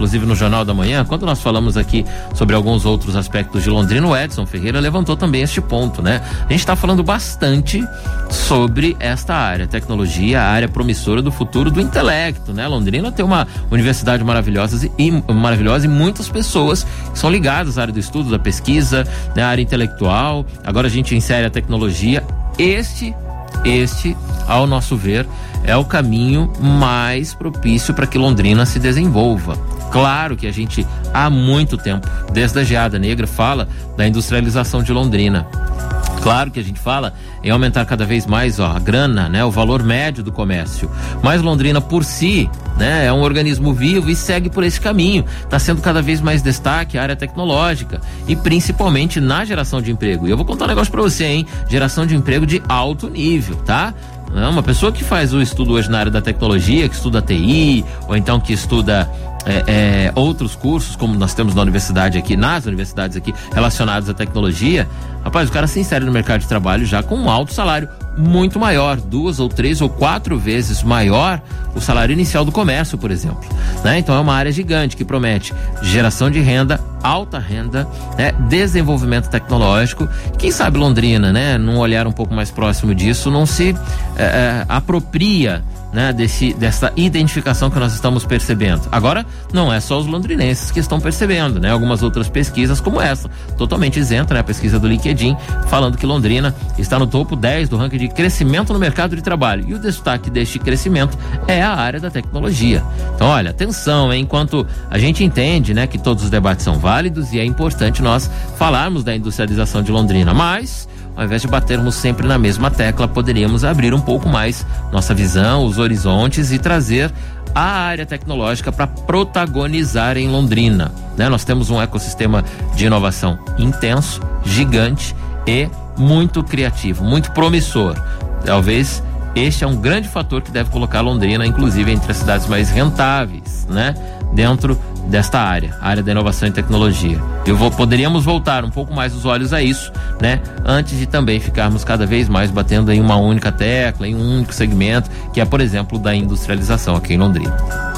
inclusive no Jornal da Manhã, quando nós falamos aqui sobre alguns outros aspectos de Londrina, o Edson Ferreira levantou também este ponto, né? A gente está falando bastante sobre esta área, tecnologia, a área promissora do futuro do intelecto, né? Londrina tem uma universidade maravilhosa e, maravilhosa e muitas pessoas que são ligadas à área do estudo, da pesquisa, né? A área intelectual. Agora a gente insere a tecnologia. Este, este, ao nosso ver, é o caminho mais propício para que Londrina se desenvolva. Claro que a gente há muito tempo, desde a Geada Negra, fala da industrialização de Londrina. Claro que a gente fala em aumentar cada vez mais, ó, a grana, né, o valor médio do comércio. Mas Londrina por si, né, é um organismo vivo e segue por esse caminho. Está sendo cada vez mais destaque a área tecnológica e principalmente na geração de emprego. E eu vou contar um negócio para você, hein? Geração de emprego de alto nível, tá? Uma pessoa que faz o estudo hoje na área da tecnologia, que estuda T I, ou então que estuda é, é, outros cursos, como nós temos na universidade aqui, nas universidades aqui, relacionados à tecnologia, rapaz, o cara se insere no mercado de trabalho já com um alto salário muito maior, duas ou três ou quatro vezes maior o salário inicial do comércio, por exemplo, né? Então é uma área gigante que promete geração de renda, alta renda, né? Desenvolvimento tecnológico. Quem sabe Londrina, né? Num olhar um pouco mais próximo disso, não se é, é, apropria, né, desse, dessa identificação que nós estamos percebendo. Agora, não é só os londrinenses que estão percebendo, né? Algumas outras pesquisas como essa, totalmente isenta, né? A pesquisa do LinkedIn, falando que Londrina está no topo dez do ranking de crescimento no mercado de trabalho. E o destaque deste crescimento é a área da tecnologia. Então, olha, atenção, hein? Enquanto a gente entende, né, que todos os debates são válidos e é importante nós falarmos da industrialização de Londrina, mas ao invés de batermos sempre na mesma tecla, poderíamos abrir um pouco mais nossa visão, os horizontes e trazer a área tecnológica para protagonizar em Londrina, né? Nós temos um ecossistema de inovação intenso, gigante e muito criativo, muito promissor. Talvez este é um grande fator que deve colocar Londrina, inclusive, entre as cidades mais rentáveis, né? Dentro desta área, a área da inovação e tecnologia. Eu vou, poderíamos voltar um pouco mais os olhos a isso, né? Antes de também ficarmos cada vez mais batendo em uma única tecla, em um único segmento, que é, por exemplo, da industrialização aqui em Londrina.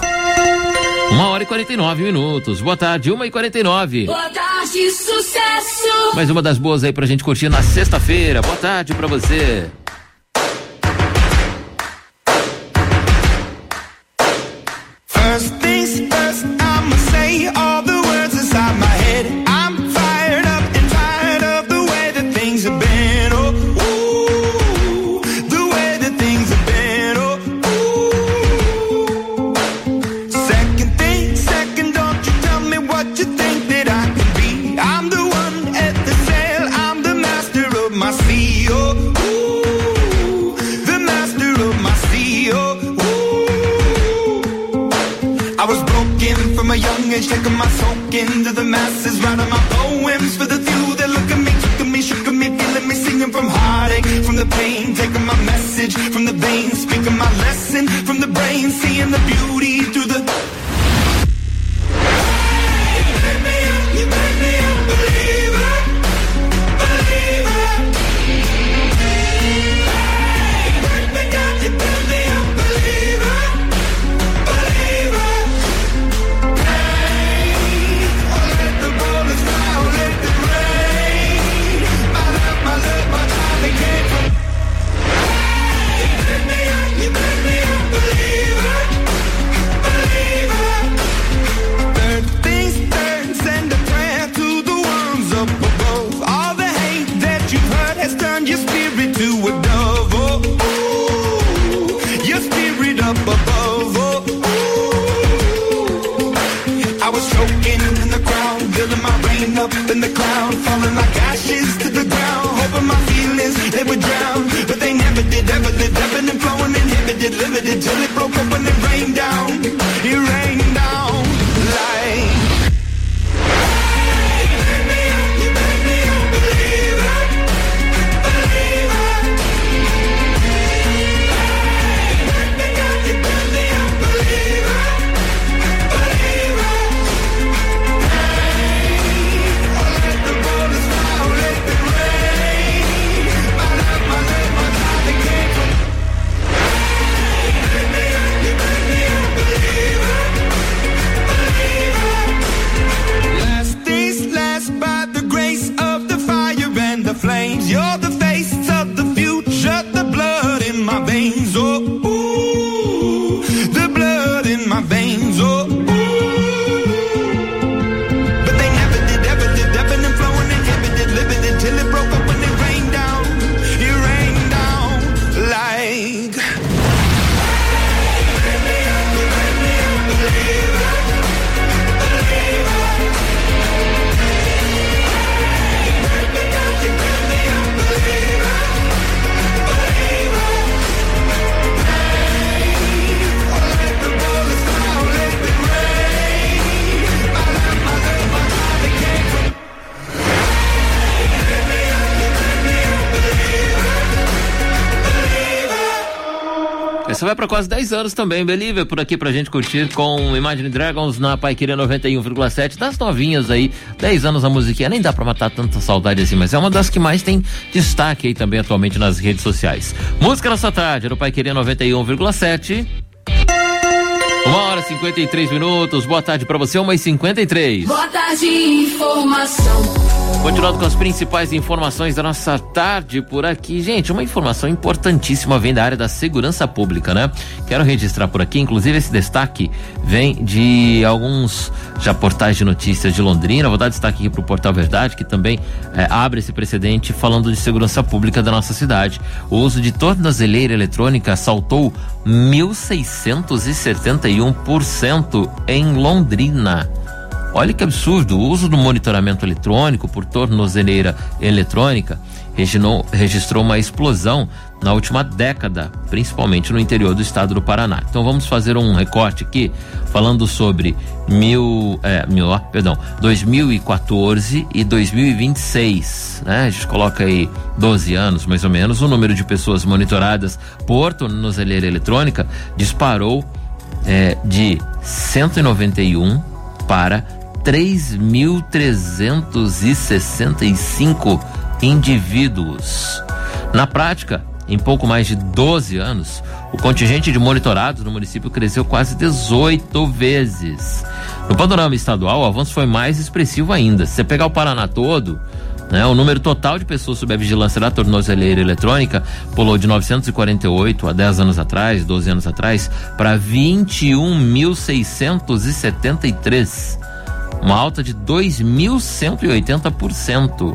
Uma hora e quarenta e nove minutos. Boa tarde, uma e quarenta e nove. Boa tarde, sucesso! Mais uma das boas aí pra gente curtir na sexta-feira. Boa tarde pra você. First things first, I'ma say all the words inside my head. I'm fired up and tired of the way that things have been. Oh, ooh, the way that things have been. Oh, ooh. Second thing, second, don't you tell me what you think that I can be. I'm the one at the sail, I'm the master of my sea. Oh, ooh, the master of my sea. Oh, I was broken from a young age, taking my soak into the masses, writing my poems for the few that look at me, took at me, shook at me, feeling me, singing from heartache, from the pain, taking my message from the veins, speaking my lesson from the brain, seeing the beauty through the. Hey, you make me up, you make me a believer, believer. Hey, you break me down, you build me a believer. Your spirit to a dove, oh, ooh, your spirit up above, oh, ooh. I was choking in the crowd, building my rain up in the cloud, falling like ashes to the ground, hoping my feelings, they would drown, but they never did, ever did, ebbing and flowing, inhibited, limited, till it broke up when it rained down, it rained down like. Essa vai para quase dez anos também, Believer, por aqui pra gente curtir com Imagine Dragons na Paiquerê noventa e um vírgula sete, das novinhas aí, dez anos a musiquinha, nem dá pra matar tanta saudade assim, mas é uma das que mais tem destaque aí também atualmente nas redes sociais. Música nessa tarde, no Paiquerê noventa e um vírgula sete. Uma hora e cinquenta e três minutos, boa tarde pra você, uma e cinquenta e três. Boa tarde, informação. Continuando com as principais informações da nossa tarde por aqui. Gente, uma informação importantíssima vem da área da segurança pública, né? Quero registrar por aqui, inclusive esse destaque vem de alguns já portais de notícias de Londrina. Vou dar destaque aqui pro Portal Verdade, que também eh, abre esse precedente falando de segurança pública da nossa cidade. O uso de tornozeleira eletrônica saltou mil seiscentos e setenta e um por cento em Londrina. Olha que absurdo, o uso do monitoramento eletrônico por tornozeleira eletrônica registrou, registrou uma explosão na última década, principalmente no interior do estado do Paraná. Então vamos fazer um recorte aqui, falando sobre mil, é, mil, ó, perdão, dois mil e quatorze e dois mil e vinte e seis, né? A gente coloca aí doze anos, mais ou menos. O número de pessoas monitoradas por tornozeleira eletrônica disparou é, de cento e noventa e um para três mil trezentos e sessenta e cinco indivíduos. Na prática, em pouco mais de doze anos, o contingente de monitorados no município cresceu quase dezoito vezes. No panorama estadual, o avanço foi mais expressivo ainda. Se você pegar o Paraná todo, né, o número total de pessoas sob a vigilância da tornozeleira eletrônica pulou de novecentos e quarenta e oito há dez anos atrás, doze anos atrás, para vinte e um mil seiscentos e setenta e três. Uma alta de dois mil cento e oitenta por cento.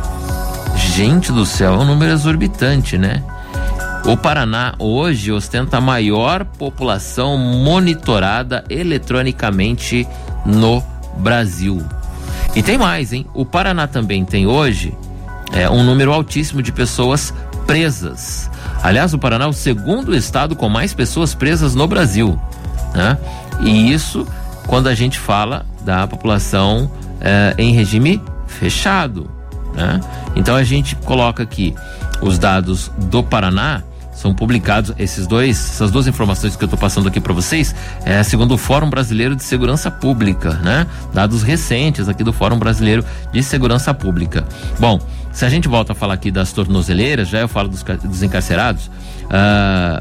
Gente do céu, é um número exorbitante, né? O Paraná hoje ostenta a maior população monitorada eletronicamente no Brasil. E tem mais, hein? O Paraná também tem hoje é, um número altíssimo de pessoas presas. Aliás, o Paraná é o segundo estado com mais pessoas presas no Brasil, né? E isso quando a gente fala da população eh, em regime fechado, né? Então a gente coloca aqui os dados do Paraná, são publicados esses dois, essas duas informações que eu estou passando aqui para vocês, é segundo o Fórum Brasileiro de Segurança Pública, né? Dados recentes aqui do Fórum Brasileiro de Segurança Pública. Bom, se a gente volta a falar aqui das tornozeleiras, já eu falo dos, dos encarcerados, ah,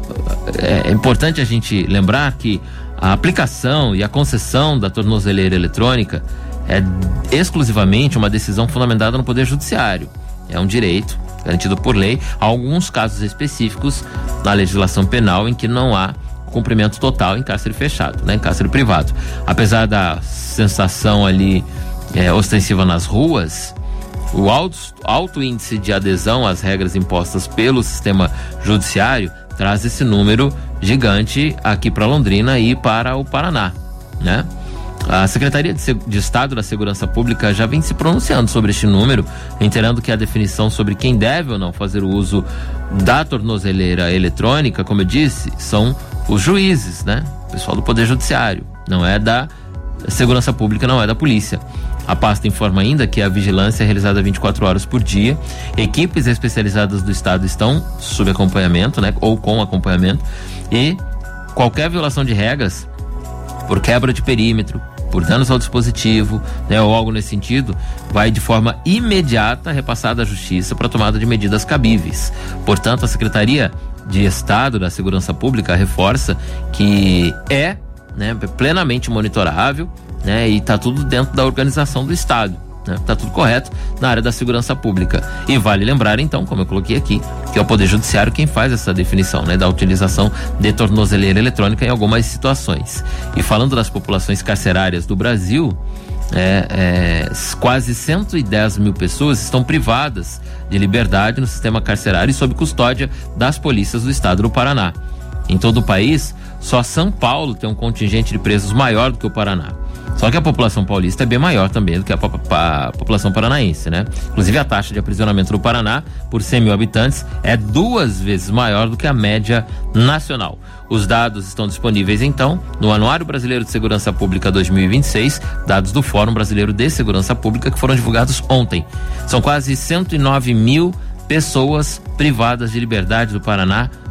é importante a gente lembrar que a aplicação e a concessão da tornozeleira eletrônica é exclusivamente uma decisão fundamentada no Poder Judiciário. É um direito garantido por lei. Há alguns casos específicos na legislação penal em que não há cumprimento total em cárcere fechado, né, em cárcere privado. Apesar da sensação ali é, ostensiva nas ruas, o alto, alto índice de adesão às regras impostas pelo sistema judiciário traz esse número gigante aqui para Londrina e para o Paraná, né? A Secretaria de, de Estado da Segurança Pública já vem se pronunciando sobre este número, reiterando que a definição sobre quem deve ou não fazer o uso da tornozeleira eletrônica, como eu disse, são os juízes, né? O pessoal do Poder Judiciário, não é da Segurança Pública, não é da polícia. A pasta informa ainda que a vigilância é realizada vinte e quatro horas por dia. Equipes especializadas do Estado estão sob acompanhamento, né? Ou com acompanhamento. E qualquer violação de regras, por quebra de perímetro, por danos ao dispositivo, né, ou algo nesse sentido, vai de forma imediata repassada à Justiça para tomada de medidas cabíveis. Portanto, a Secretaria de Estado da Segurança Pública reforça que é, né, plenamente monitorável, né, e está tudo dentro da organização do Estado. Está tudo correto na área da segurança pública. E vale lembrar, então, como eu coloquei aqui, que é o Poder Judiciário quem faz essa definição, né, da utilização de tornozeleira eletrônica em algumas situações. E falando das populações carcerárias do Brasil, é, é, quase cento e dez mil pessoas estão privadas de liberdade no sistema carcerário e sob custódia das polícias do estado do Paraná. Em todo o país, só São Paulo tem um contingente de presos maior do que o Paraná. Só que a população paulista é bem maior também do que a, a, a população paranaense, né? Inclusive a taxa de aprisionamento do Paraná, por cem mil habitantes, é duas vezes maior do que a média nacional. Os dados estão disponíveis, então, no Anuário Brasileiro de Segurança Pública dois mil e vinte e seis, dados do Fórum Brasileiro de Segurança Pública, que foram divulgados ontem. São quase cento e nove mil pessoas privadas de liberdade do Paraná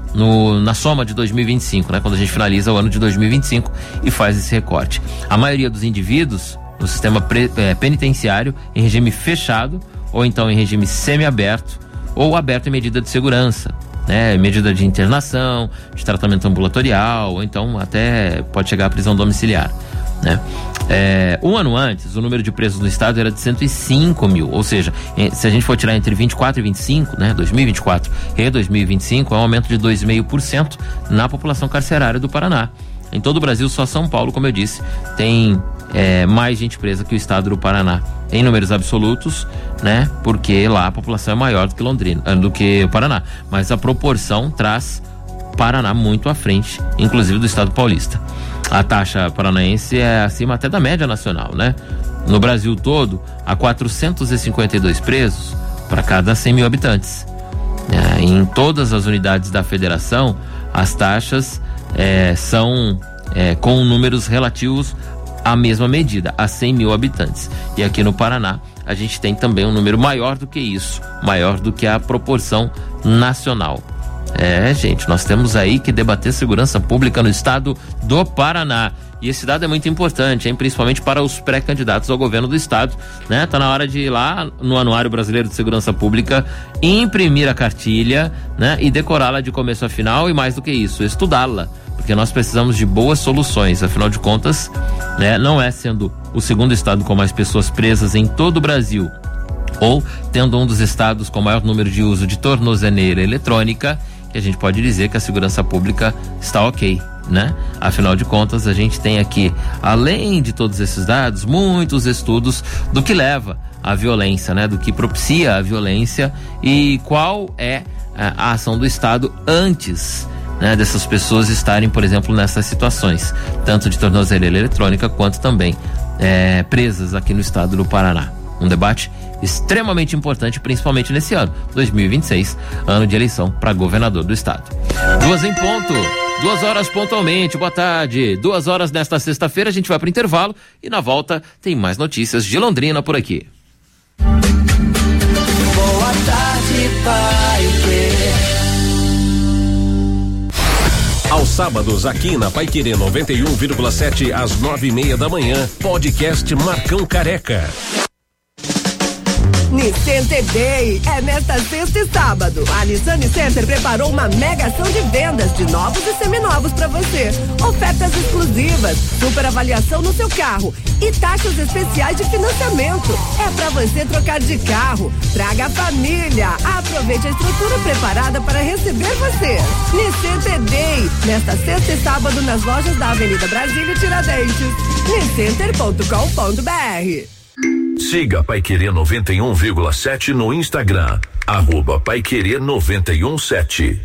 no, na soma de dois mil e vinte e cinco, né? Quando a gente finaliza o ano de dois mil e vinte e cinco e faz esse recorte. A maioria dos indivíduos no sistema pre, é, penitenciário em regime fechado ou então em regime semiaberto ou aberto em medida de segurança, né? Medida de internação, de tratamento ambulatorial ou então até pode chegar à prisão domiciliar, né? É, um ano antes, o número de presos no estado era de cento e cinco mil, ou seja, se a gente for tirar entre vinte e quatro e vinte e cinco, né, dois mil e vinte e quatro e dois mil e vinte e cinco, é um aumento de dois vírgula cinco por cento na população carcerária do Paraná. Em todo o Brasil, só São Paulo, como eu disse, tem é, mais gente presa que o estado do Paraná em números absolutos, né, porque lá a população é maior do que Londrina, do que o Paraná, mas a proporção traz Paraná muito à frente, inclusive do estado paulista. A taxa paranaense é acima até da média nacional, né? No Brasil todo, há quatrocentos e cinquenta e dois presos para cada cem mil habitantes. É, em todas as unidades da federação, as taxas é, são é, com números relativos à mesma medida, a cem mil habitantes. E aqui no Paraná, a gente tem também um número maior do que isso, maior do que a proporção nacional. É, gente, nós temos aí que debater segurança pública no estado do Paraná. E esse dado é muito importante, hein? Principalmente para os pré-candidatos ao governo do estado, né? Tá na hora de ir lá no Anuário Brasileiro de Segurança Pública, imprimir a cartilha, né? E decorá-la de começo a final e mais do que isso, estudá-la. Porque nós precisamos de boas soluções, afinal de contas, né? Não é sendo o segundo estado com mais pessoas presas em todo o Brasil, ou tendo um dos estados com maior número de uso de tornozeleira eletrônica, que a gente pode dizer que a segurança pública está ok, né? Afinal de contas, a gente tem aqui, além de todos esses dados, muitos estudos do que leva à violência, né? Do que propicia a violência e qual é a, a ação do Estado antes, né, dessas pessoas estarem, por exemplo, nessas situações, tanto de tornozeleira eletrônica quanto também é, presas aqui no estado do Paraná. Um debate extremamente importante, principalmente nesse ano, dois mil e vinte e seis, ano de eleição para governador do estado. Duas em ponto, duas horas pontualmente, boa tarde. Duas horas nesta sexta-feira, a gente vai para o intervalo e na volta tem mais notícias de Londrina por aqui. Boa tarde, Paiquerê. Aos sábados, aqui na Paiquerê noventa e um vírgula sete, às nove e meia da manhã, podcast Marcão Careca. Nissan Day é nesta sexta e sábado. A Nissan Center preparou uma mega ação de vendas de novos e seminovos para você. Ofertas exclusivas, super avaliação no seu carro e taxas especiais de financiamento. É para você trocar de carro. Traga a família. Aproveite a estrutura preparada para receber você. Nissan Day, nesta sexta e sábado nas lojas da Avenida Brasília e Tiradentes. niscenter ponto com ponto br. Siga Paiquerê noventa e um vírgula sete no Instagram, arroba Paiquerê noventa e um sete.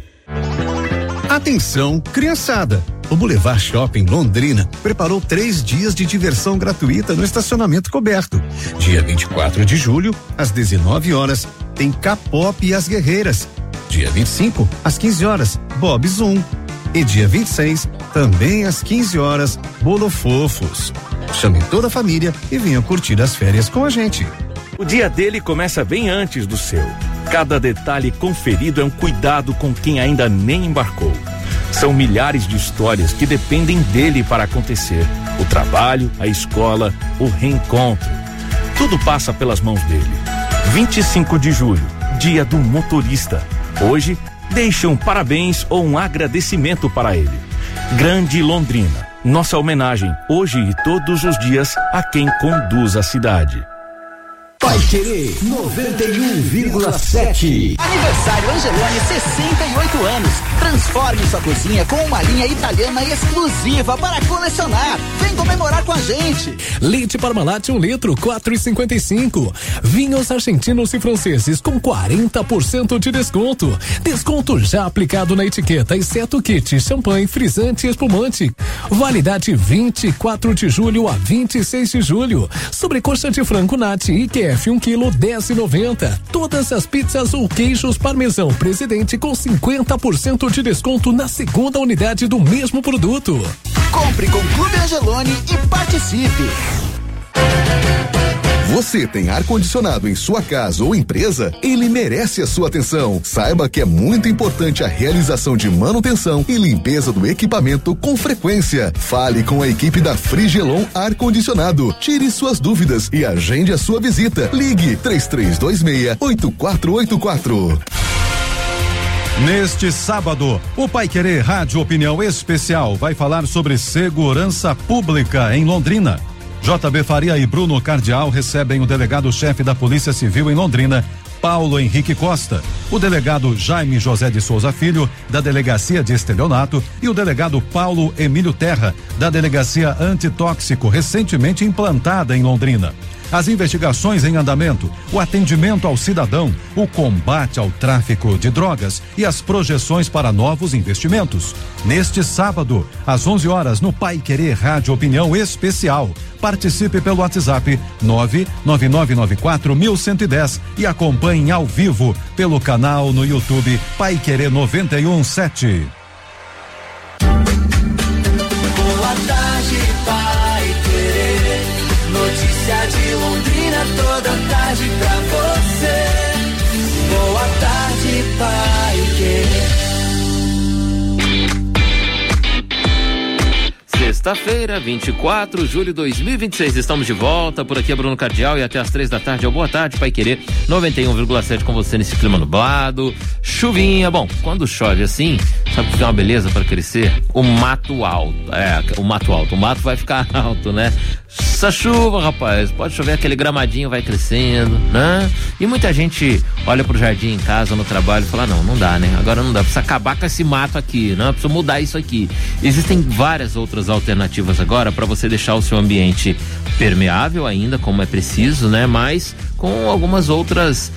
Atenção, criançada! O Boulevard Shopping Londrina preparou três dias de diversão gratuita no estacionamento coberto. Dia vinte e quatro de julho, às dezenove horas, tem K-pop e as Guerreiras. Dia vinte e cinco, às quinze horas, Bob Zoom. E dia vinte e seis, também às quinze horas, Bolo Fofos. Chame toda a família e venha curtir as férias com a gente. O dia dele começa bem antes do seu. Cada detalhe conferido é um cuidado com quem ainda nem embarcou. São milhares de histórias que dependem dele para acontecer. O trabalho, a escola, o reencontro. Tudo passa pelas mãos dele. vinte e cinco de julho, dia do motorista. Hoje, deixe um parabéns ou um agradecimento para ele. Grande Londrina. Nossa homenagem, hoje e todos os dias, a quem conduz a cidade. Paiquerê noventa e um vírgula sete. Aniversário Angelone, sessenta e oito anos. Transforme sua cozinha com uma linha italiana exclusiva para colecionar. Vem comemorar com a gente. Leite Parmalat um litro, quatro e cinquenta e cinco. Vinhos argentinos e franceses com quarenta por cento de desconto. Desconto já aplicado na etiqueta, exceto kit, champanhe, frisante e espumante. Validade vinte e quatro de julho a vinte e seis de julho. Sobrecoxa de frango nati e Q F um quilo, dez e noventa. Todas as pizzas ou queijos parmesão Presidente com cinquenta por cento de desconto na segunda unidade do mesmo produto. Compre com Clube Angelone e participe. Você tem ar-condicionado em sua casa ou empresa? Ele merece a sua atenção. Saiba que é muito importante a realização de manutenção e limpeza do equipamento com frequência. Fale com a equipe da Frigelon Ar-Condicionado. Tire suas dúvidas e agende a sua visita. Ligue três três dois seis, oito quatro oito quatro. Neste sábado, o Paiquerê Rádio Opinião Especial vai falar sobre segurança pública em Londrina. J B Faria e Bruno Cardial recebem o delegado-chefe da Polícia Civil em Londrina, Paulo Henrique Costa, o delegado Jaime José de Souza Filho, da Delegacia de Estelionato, e o delegado Paulo Emílio Terra, da Delegacia Antitóxico, recentemente implantada em Londrina. As investigações em andamento, o atendimento ao cidadão, o combate ao tráfico de drogas e as projeções para novos investimentos. Neste sábado, às onze horas, no Paiquerê Rádio Opinião Especial. Participe pelo WhatsApp nove nove nove nove quatro um um zero e acompanhe ao vivo pelo canal no YouTube Paiquerê noventa e um sete. Boa tarde, Paiquerê. Notícia de Londrina toda tarde pra você. Boa tarde, Paiquerê. Sexta-feira, vinte e quatro de julho de dois mil e vinte e seis, estamos de volta. Por aqui é Bruno Cardial e até às três da tarde é o Boa Tarde Paiquerê noventa e um vírgula sete com você nesse clima nublado, chuvinha. Bom, quando chove assim, sabe o que é uma beleza para crescer? O mato alto. É, o mato alto. O mato vai ficar alto, né? Essa chuva, rapaz, pode chover, aquele gramadinho vai crescendo, né? E muita gente olha pro jardim em casa, no trabalho e fala, não, não dá, né? Agora não dá, precisa acabar com esse mato aqui, né? Precisa mudar isso aqui. Existem várias outras alternativas agora para você deixar o seu ambiente permeável ainda, como é preciso, né? Mas com algumas outras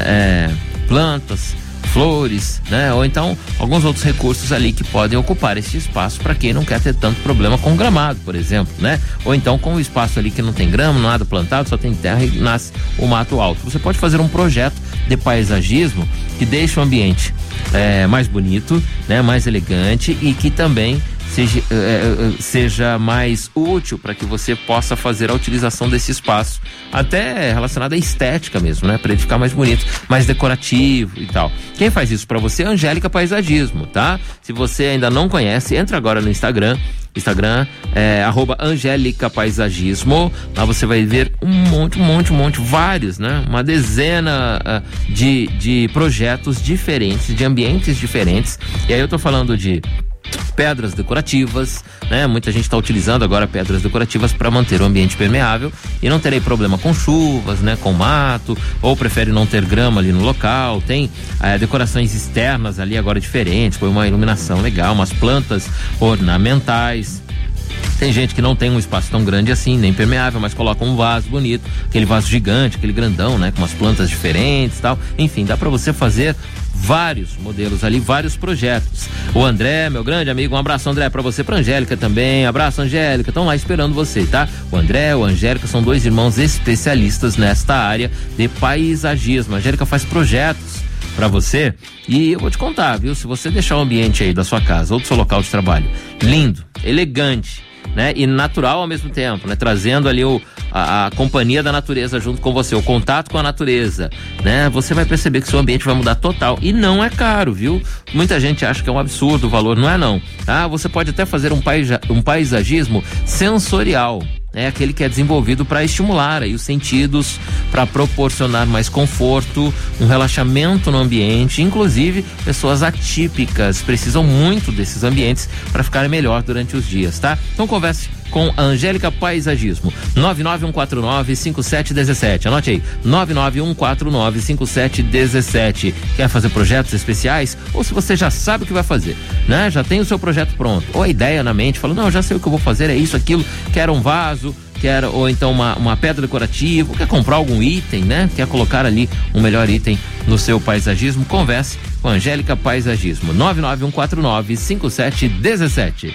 é, é, plantas, flores, né? Ou então alguns outros recursos ali que podem ocupar esse espaço para quem não quer ter tanto problema com gramado, por exemplo, né? Ou então com o espaço ali que não tem grama, nada plantado, só tem terra e nasce o mato alto. Você pode fazer um projeto de paisagismo que deixe o ambiente é, mais bonito, né? Mais elegante e que também seja, é, seja mais útil para que você possa fazer a utilização desse espaço, até relacionado à estética mesmo, né? Para ele ficar mais bonito, mais decorativo e tal. Quem faz isso para você é Angélica Paisagismo, tá? Se você ainda não conhece, entra agora no Instagram. Instagram é arroba Angélica Paisagismo. Lá você vai ver um monte, um monte, um monte, vários, né? Uma dezena uh, de, de projetos diferentes, de ambientes diferentes. E aí eu tô falando de pedras decorativas, né? Muita gente está utilizando agora pedras decorativas para manter o ambiente permeável e não terei problema com chuvas, né? Com mato, ou prefere não ter grama ali no local. Tem é, decorações externas ali agora diferentes, põe uma iluminação legal, umas plantas ornamentais. Tem gente que não tem um espaço tão grande assim, nem permeável, mas coloca um vaso bonito, aquele vaso gigante, aquele grandão, né? Com umas plantas diferentes e tal. Enfim, dá para você fazer vários modelos ali, vários projetos. O André, meu grande amigo, um abraço, André, pra você, pra Angélica também. Abraço, Angélica, estão lá esperando você, tá? O André, o Angélica são dois irmãos especialistas nesta área de paisagismo. A Angélica faz projetos pra você e eu vou te contar, viu? Se você deixar o ambiente aí da sua casa ou do seu local de trabalho lindo, elegante, né? E natural ao mesmo tempo, né? Trazendo ali o, a, a companhia da natureza junto com você, o contato com a natureza, né? Você vai perceber que seu ambiente vai mudar total e não é caro, viu? Muita gente acha que é um absurdo o valor, não é não, tá? Você pode até fazer um, paisa, um paisagismo sensorial, é aquele que é desenvolvido para estimular aí os sentidos, para proporcionar mais conforto, um relaxamento no ambiente. Inclusive, pessoas atípicas precisam muito desses ambientes para ficarem melhor durante os dias, tá? Então converse com a Angélica Paisagismo, nove nove um quatro nove cinco sete um sete. Anote aí, nove nove um quatro nove cinco sete um sete. Quer fazer projetos especiais? Ou se você já sabe o que vai fazer, né? Já tem o seu projeto pronto, ou a ideia na mente, fala, não, já sei o que eu vou fazer, é isso, aquilo, quero um vaso, quer, ou então uma, uma pedra decorativa, quer comprar algum item, né? Quer colocar ali um melhor item no seu paisagismo? Converse com a Angélica Paisagismo, nove nove um quatro nove cinco sete um sete.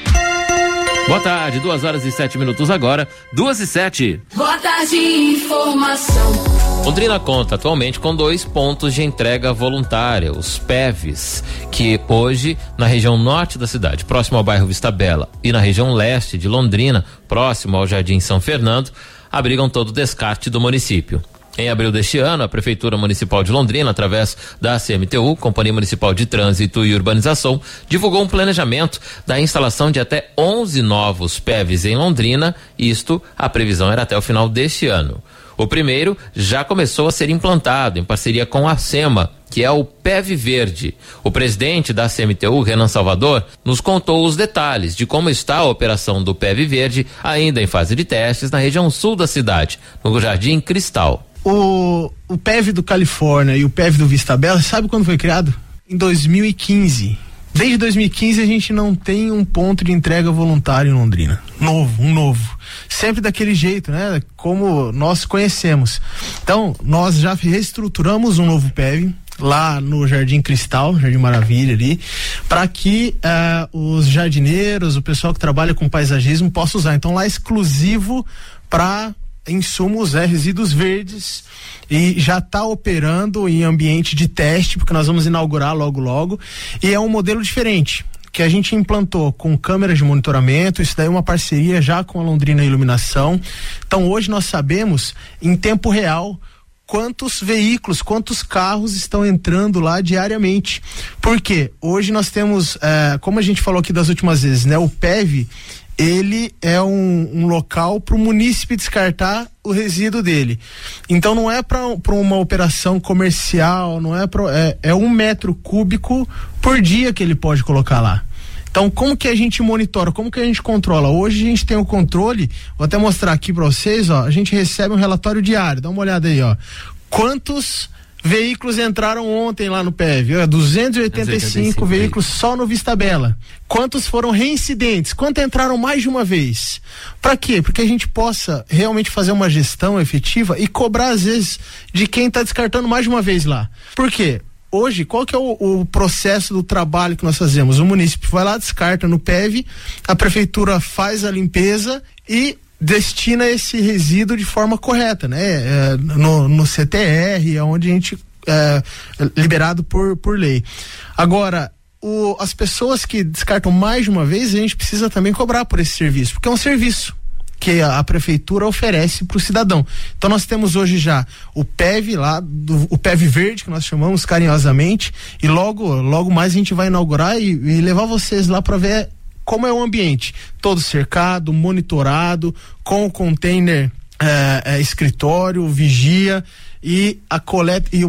Boa tarde, duas horas e sete minutos agora, duas e sete. Boa tarde, informação. Londrina conta atualmente com dois pontos de entrega voluntária, os P E Vs, que hoje na região norte da cidade, próximo ao bairro Vista Bela, e na região leste de Londrina, próximo ao Jardim São Fernando, abrigam todo o descarte do município. Em abril deste ano, a Prefeitura Municipal de Londrina, através da C M T U, Companhia Municipal de Trânsito e Urbanização, divulgou um planejamento da instalação de até onze novos P E Vs em Londrina. Isto, a previsão era até o final deste ano. O primeiro já começou a ser implantado em parceria com a SEMA, que é o P E V Verde. O presidente da C M T U, Renan Salvador, nos contou os detalhes de como está a operação do P E V Verde, ainda em fase de testes, na região sul da cidade, no Jardim Cristal. O, o P E V do Califórnia e o P E V do Vista Bela, sabe quando foi criado? Em dois mil e quinze. Desde dois mil e quinze a gente não tem um ponto de entrega voluntário em Londrina. Novo, um novo. Sempre daquele jeito, né? Como nós conhecemos. Então, nós já reestruturamos um novo P E V lá no Jardim Cristal, Jardim Maravilha ali, para que uh, os jardineiros, o pessoal que trabalha com paisagismo possa usar. Então, lá é exclusivo para insumos, é, resíduos verdes, e já está operando em ambiente de teste, porque nós vamos inaugurar logo logo, e é um modelo diferente, que a gente implantou com câmeras de monitoramento. Isso daí é uma parceria já com a Londrina Iluminação. Então hoje nós sabemos em tempo real quantos veículos, quantos carros estão entrando lá diariamente. Por quê? Hoje nós temos, eh, como a gente falou aqui das últimas vezes, né? O P E V, ele é um, um local para o munícipe descartar o resíduo dele. Então não é para uma operação comercial, não é, pra, é é um metro cúbico por dia que ele pode colocar lá. Então como que a gente monitora, como que a gente controla? Hoje a gente tem o controle, vou até mostrar aqui para vocês, ó, a gente recebe um relatório diário, dá uma olhada aí, ó. Quantos veículos entraram ontem lá no P E V? duzentos e oitenta e cinco veículos só no Vista Bela. Quantos foram reincidentes? Quantos entraram mais de uma vez? Para quê? Porque a gente possa realmente fazer uma gestão efetiva e cobrar às vezes de quem está descartando mais de uma vez lá. Por quê? Hoje, qual que é o, o processo do trabalho que nós fazemos? O município vai lá, descarta no P E V, a prefeitura faz a limpeza e destina esse resíduo de forma correta, né? É, no, no C T R, é onde a gente é liberado por, por lei. Agora, o, as pessoas que descartam mais de uma vez, a gente precisa também cobrar por esse serviço, porque é um serviço que a, a prefeitura oferece para o cidadão. Então nós temos hoje já o P E V lá, do, o P E V Verde, que nós chamamos carinhosamente, e logo, logo mais a gente vai inaugurar e, e levar vocês lá para ver como é o ambiente, todo cercado, monitorado, com o container é, é, escritório, vigia e a coleta e o